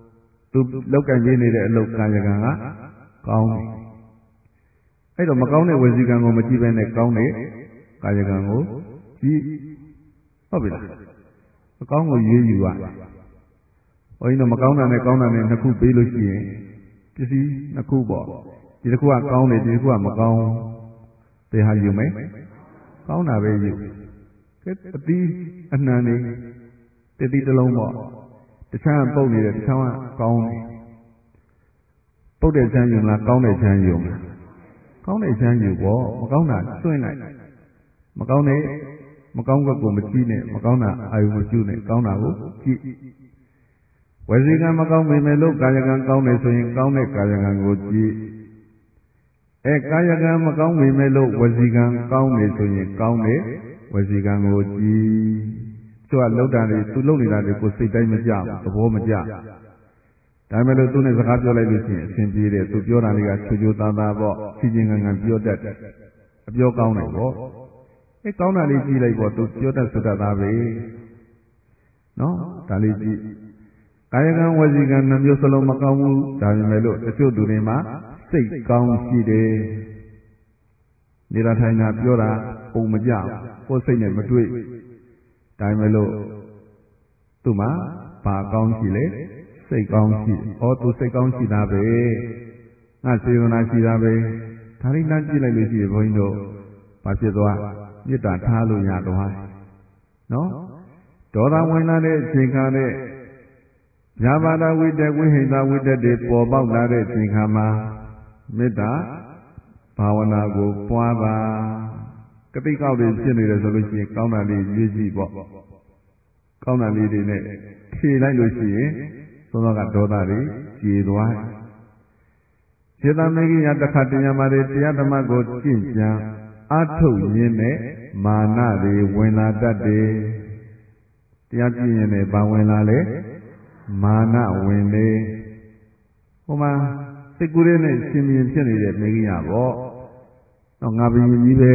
သူလောက်ကင်ပေးနေတဲ့အလုပ်ကာယကံကကောင်းတယ်အဲ့တော့မကောင်းတဲ့ဝစီကံကိုမကြည့်ဘဲနဲ့ကောင်းတဲ့ကာယကံကိုကြည့်ဟုတ်ပြီလားမကောင်းကိုရွေးယူရတယ်ဘုန်းကြီးတို့မကောင်းတာနဲ့ကောင်းတာနဲ့နှစ်ခုပေးလို့ရှိရင်ပစ္စည်းနှစ်ခုပေါ့ဒီတစ်ခုကကောင်းတယ်ဒီတစ်ခုကမကောင်းဘယ်ဟာယူမယ်ကောင်းတာပဲယူကဲအသီးအနှံနေတတိတစ်လုံးပေါ့တခြားပုတ်နေတယ်တခြားကကောင်းတယ်ပုတ်တဲ့ချမ်းယူလားကောင်းတဲ့ချမ်းယူလားကောင်းတဲ့ချမ်းယူပေါ့မကောင်းတာတွင်းလိုက်မကောင်းတဲ့မကောင်းကွက်ကိုမကြည့်နဲ့မကောင်းတာအာယုမကျุနဲ့ကောင်းတာကိုကြည့်ဝစီကံမကောင်းပေမဲ့လို့ကာယကံကောင်းတယ်ဆိုရင်ကောင်းတဲ့ကာယကံကိုကြည့်အဲကာယကံမကောင်းပေမဲ့လို့ဝစီကံကောင်းတယ်ဆိုရင်ကောင်းတဲ့ဝစီကံကိုကြည့်သူကလှုပ်တာတွေသူလှုပ်နေတာတွေကိုစိတ်တိုင်းမကြဘူးသဘောမကျဒါမဲ့လို့သူနဲ့စကားပြောလိုက်လို့ရှိရင်အဆင်ပြေတယ်သူပြောတာလေးကချွချိုသားသားပေါ့စီချင်းငံငံပြောတတ်တယ်အပြောကောင်းတယ်ပေါ့အဲကောင်းတာလေးကြည့်လိုက်ပေါ့သူပြောတတ်ဆိုတတ်သားပဲနော်ဒါလေးကြည့်ကာယကံဝစီကံနှမျိုးစလုံးမကောင်းဘူးဒါပေမဲ့လို့တချို့သူတွေမှာစိတ်ကောင်းရှိတယ်နေတာထိုင်တာပြောတာပုံမကြကိုယ်စိတ်နဲ့မတွေ့ဒါပေမဲ့လို့သူ့မှာဘာကောင်းရှိလဲစိတ်ကောင်းရှိဩသူစိတ်ကောင်းရှိတာပဲငါစေတနာရှိတာပဲဒါလေးနှမ်းကြည့်လိုက်လို့ရှိရင်ဘုန်းကြီးတို့ဘာဖြစ်သွားမေတ္တာထားလို့ရသွားနော်ဒေါသဝင်လာတဲ့အချိန်ခါနဲ့ညာဘာဒဝိတ္တဝိဟိတဝိတ္တတွေပေါ်ပေါက်လာတဲ့အချိန်ခါမှာမေတ္တာဘာဝနာကိုပွားပါကတိကောက်တွေဖြစ်နေတယ်ဆိုလို့ရှိရင်ကောင်းတာလေးရွေးကြည့်ပေါ့ကောင်းတာလေးတွေနဲ့ဖြေလိုက်လို့ရှိရင်သောသောကဒေါသတွေကြေသွားစေတမေကိယတခါတရားမှာတရားဓမ္မကိုကျင့်ကြံအထုတ်ရင်းနဲ့မာနတွေဝင်လာတတ်တယ်တရားကျင့်ရင်လည်းဘာဝင်လာလဲမာနဝင်လေဟိုမှာစိတ်ကူးရဲနဲ့ရှင်မြင်ဖြစ်နေတဲ့မေကိယပေါ့တော့ငါဘယင်ကြီးပဲ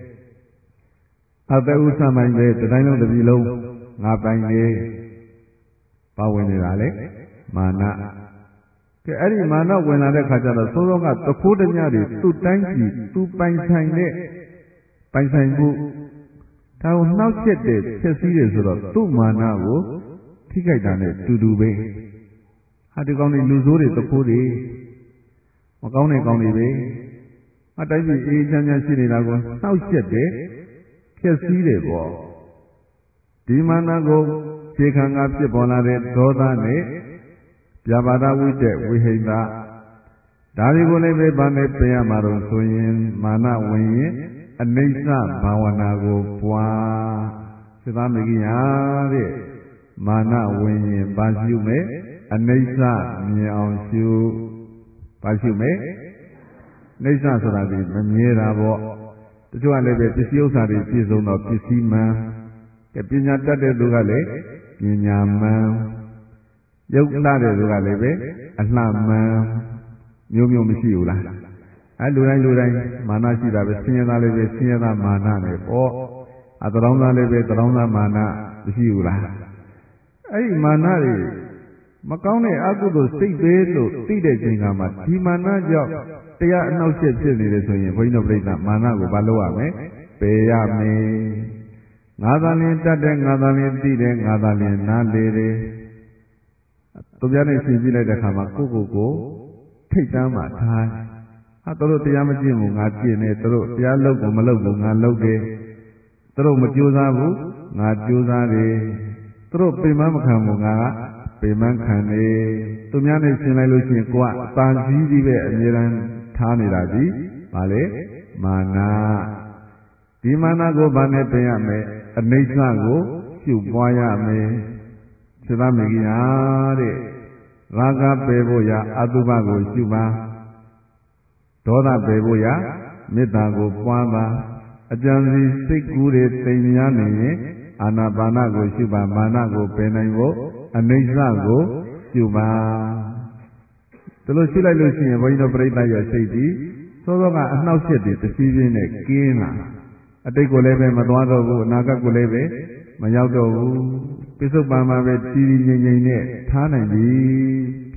အတ္တဥသမိုင်းပဲတတိုင်းလုံးတစ်ပြည်လုံးငါပိုင်နေပါဝင်နေတာလေမာနကဲအဲ့ဒီမာနဝင်လာတဲ့ခါကျတော့သိုးသောကသခိုးတညတွေသူ့တိုင်းပြည်သူပိုင်ဆိုင်တဲ့ပိုင်ဆိုင်မှုဒါကိုနှောက်ချက်တဲ့ဖြစ်စည်းတယ်ဆိုတော့သူ့မာနကိုထိခိုက်တာနဲ့တူတူပဲဟာဒီကောင်းတွေလူဆိုးတွေသခိုးတွေမကောင်းတဲ့ကောင်းတွေပဲအတိုင်းပြည်အေးချမ်းချမ်းရှိနေတာကိုနှောက်ချက်တဲ့ဖြစ်စည်းတယ်ပေါ့ဒီမာနကိုခြေခံကဖြစ်ပေါ်လာတဲ့ဒေါသနဲ့ပြာပါဒဝိတ္တဝိဟိတဒါတွေကိုလည်းပဲဗာနဲ့ပြင်ရမှာတော့ဆိုရင်မာနဝင်ရင်အနိစ္စဘာဝနာကိုပွားစေသားမကြီးဟာတဲ့မာနဝင်ရင်ဘာရှုမဲ့အနိစ္စမြင်အောင်ရှုဘာရှုမဲ့နိစ္စဆိုတာဒီမမြဲတာပေါ့တချို့ကလည်းပဲပစ္စည်းဥစ္စာတွေပြည့်စုံတော့ပစ္စည်းမှန်ကဲပညာတတ်တဲ့သူကလည်းပညာမှန်ရုပ်လှတဲ့သူကလည်းပဲအလှမှန်မျိုးမျိုးမရှိဘူးလားအဲလူတိုင်းလူတိုင်းမာနရှိတာပဲဆင်းရဲသားလည်းပဲဆင်းရဲသားမာနနဲ့ပေါ့အတရောင်းသားလည်းပဲတရောင်းသားမာနမရှိဘူးလားအဲ့ဒီမာနတွေမကောင်းတဲ့အကုသိုလ်စိတ်ပဲလို့သိတဲ့ချိန်ကမှဒီမာနကြောင့်တရားအနှောက်အယှက်ဖြစ်နေတယ်ဆိုရင်ဘုန်းကြီးတို့ပြိဿမာနကိုဘာလုပ်ရမလဲပယ်ရမယ်ငါသာလျင်တတ်တယ်ငါသာလျင်သိတယ်ငါသာလျင်နားလေတယ်သူပြနဲ့ရှင်းပြလိုက်တဲ့အခါမှာကိုကိုကိုထိတ်တမ်းမှထားဟာသူတို့တရားမကျင့်ဘူးငါကျင့်တယ်သူတို့တရားလုပ်ကိုမလုပ်ဘူးငါလုပ်တယ်သူတို့မကြိုးစားဘူးငါကြိုးစားတယ်သူတို့ပိမမခံဘူးငါကပိမခံတယ်သူများနဲ့ရှင်းလိုက်လို့ရှိရင်ကိုကအတန်ကြီးကြီးပဲအမြဲတမ်းထားနေတာဒီဘာလဲမာနဒီမာနကိုဘာနဲ့ပြင်ရမလဲအနိစ္စကိုရှုပွားရမယ်စေတမေကြီးဟာတဲ့ရာဂပယ်ဖို့ရာအတုပကိုရှုပါဒေါသပယ်ဖို့ရာမေတ္တာကိုပွားပါအကြံစီစိတ်ကူးတွေတိမ်များနေရင်အာနာပါနကိုရှုပါမာနကိုပယ်နိုင်ဖို့အနိစ္စကိုရှုပါဒီလိုရှုလိုက်လို့ရှိရင်ဘုန်းကြီးတို့ပြိဿရဲ့စိတ်ကြီးသောသောကအနှောက်အယှက်တွေတစ်စီးပြင်းနဲ့ကင်းလာအတိတ်ကိုလည်းပဲမသွားတော့ဘူးအနာဂတ်ကိုလည်းပဲမရောက်တော့ဘူးပိဿုပန်မှာပဲတည်တည်ငြိမ်ငြိမ်နဲ့ထားနိုင်ပြီဖြ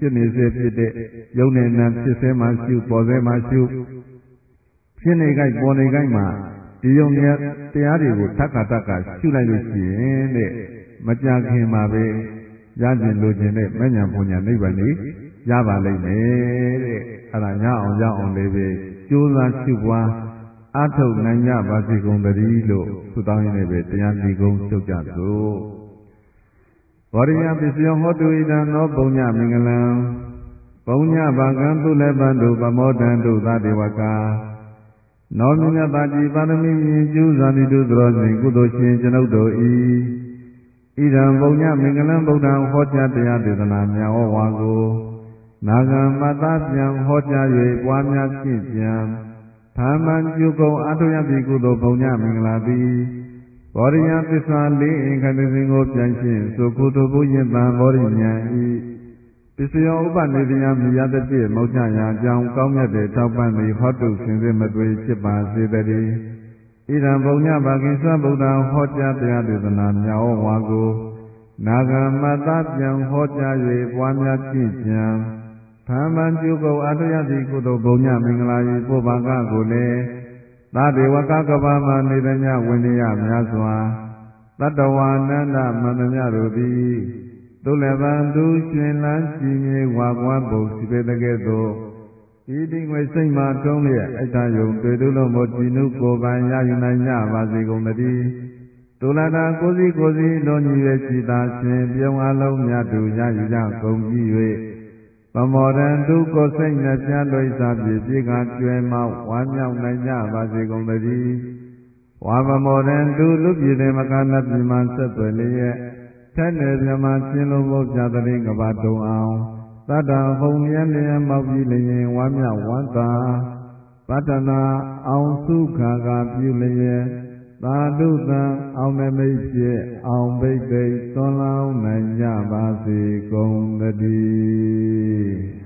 ဖြစ်နေစေဖြစ်တဲ့ယုံနဲ့နာဖြစ်စေမှရှုပေါ်စေမှရှုဖြစ်နေကြပေါ်နေကြမှာဒီယုံနဲ့တရားတွေကိုတက္ကတက္ကရှုလိုက်လို့ရှိရင်တဲ့မကြခင်မှာပဲရကျင်လိုချင်တဲ့မဉ္ဇဉ်ဘုံညာနိဗ္ဗာန်ကြီးရပါလိမ့်မယ်တဲ့အဲ့ဒါရအောင်ရအောင်လေးပဲကြိုးစားရှုပွားအထုတ်နိုင်ကြပါစေကုန်သတည်းလို့ဆုတောင်းရင်းနဲ့ပဲတရားစီကုံချုပ်ကြစို့ဘောရိယပစ္စယောဟောတုဣဒံသောပုံညမင်္ဂလံပုံညဘာကံသူလည်းပန္တုပမောဒံတုသတေဝကာနောမြတ်တာတိပါရမီမြင်ကျူးဇာတိတုသရောစဉ်ကုသိုလ်ရှင်ကျွန်ုပ်တို့ဤဣဒံပုံညမင်္ဂလံဗုဒ္ဓံဟောကြားတရားဒေသနာမြတ်ဟောဝါကိုနာဂံမတ္တပြန်ဟောကြား၍ပွားများကျင့်ကြံသာမန်ကျုကုံအထုယတိကုသိုလ်ပုံညမင်္ဂလာတိဘောရိယသစ္စာလေးအင်္ခတစဉ်ကိုပြန်ရှင်းသုကုတုဘုယင်တံဘောရိညာဤပစ္စယောဥပနေတယမြယတပြည့်မောချရာအကြောင်းကောင်းမြတ်တဲ့ထောက်ပံ့သည်ဟောတုစင်စစ်မသွေဖြစ်ပါစေတည်းဣဒံပုံညဘာကိစ္စဗုဒ္ဓဟောကြားတရားဒေသနာမြတ်ဟောဝါကိုနာဂမတ္တပြန်ဟောကြား၍ပွားများကျင့်ကြံသာမန်ကျုကုံအထုယတိကုသိုလ်ပုံညမင်္ဂလာ၏ပုဗ္ဗကကိုလည်းသာဒေဝကကဘာမနေတညဝိနည်းများစွာတတ္တဝါနန္ဒမန္တမြတို့သည်သူလည်းပန်သူရှင်လန်းကြည်မြေဝါကွမ်းပုံစီပေတကဲ့သို့ဤတိငွေစိတ်မှထုံးလျက်အတ္တယုံတွေ့တုလုံးမို့ကြည်နုကိုယ်ပိုင်ရယူနိုင်ကြပါစေကုန်သတည်းဒုလတာကိုစီကိုစီလုံးညီရဲ့ကြည်သာရှင်ပြုံးအလုံးများတူရယူကြကုန်ကြည့်၍ပမောဒံတုကိုစိတ်နှပြလွိစာပြေပြေကကျွဲမောက်ဝမ်းမြောက်နိုင်ကြပါစေကုန်သတည်းဝါပမောဒံတုလူပြည်တဲ့မကနပြမဆက်သွယ်လျက်ထက်နယ်မြမရှင်းလုံးဖို့ပြတတိကဘာတုံအောင်တတ္တဟုံမြဲလျက်မောက်ပြီးလျင်ဝမ်းမြောက်ဝမ်းသာပတ္တနာအောင်စုခါကပြုလျက်သာဓုတံအောင်နမိတ်ဖြင့်အောင်ဘိတ်သိသွန်လောင်းနိုင်ကြပါစေကုန်သတည်း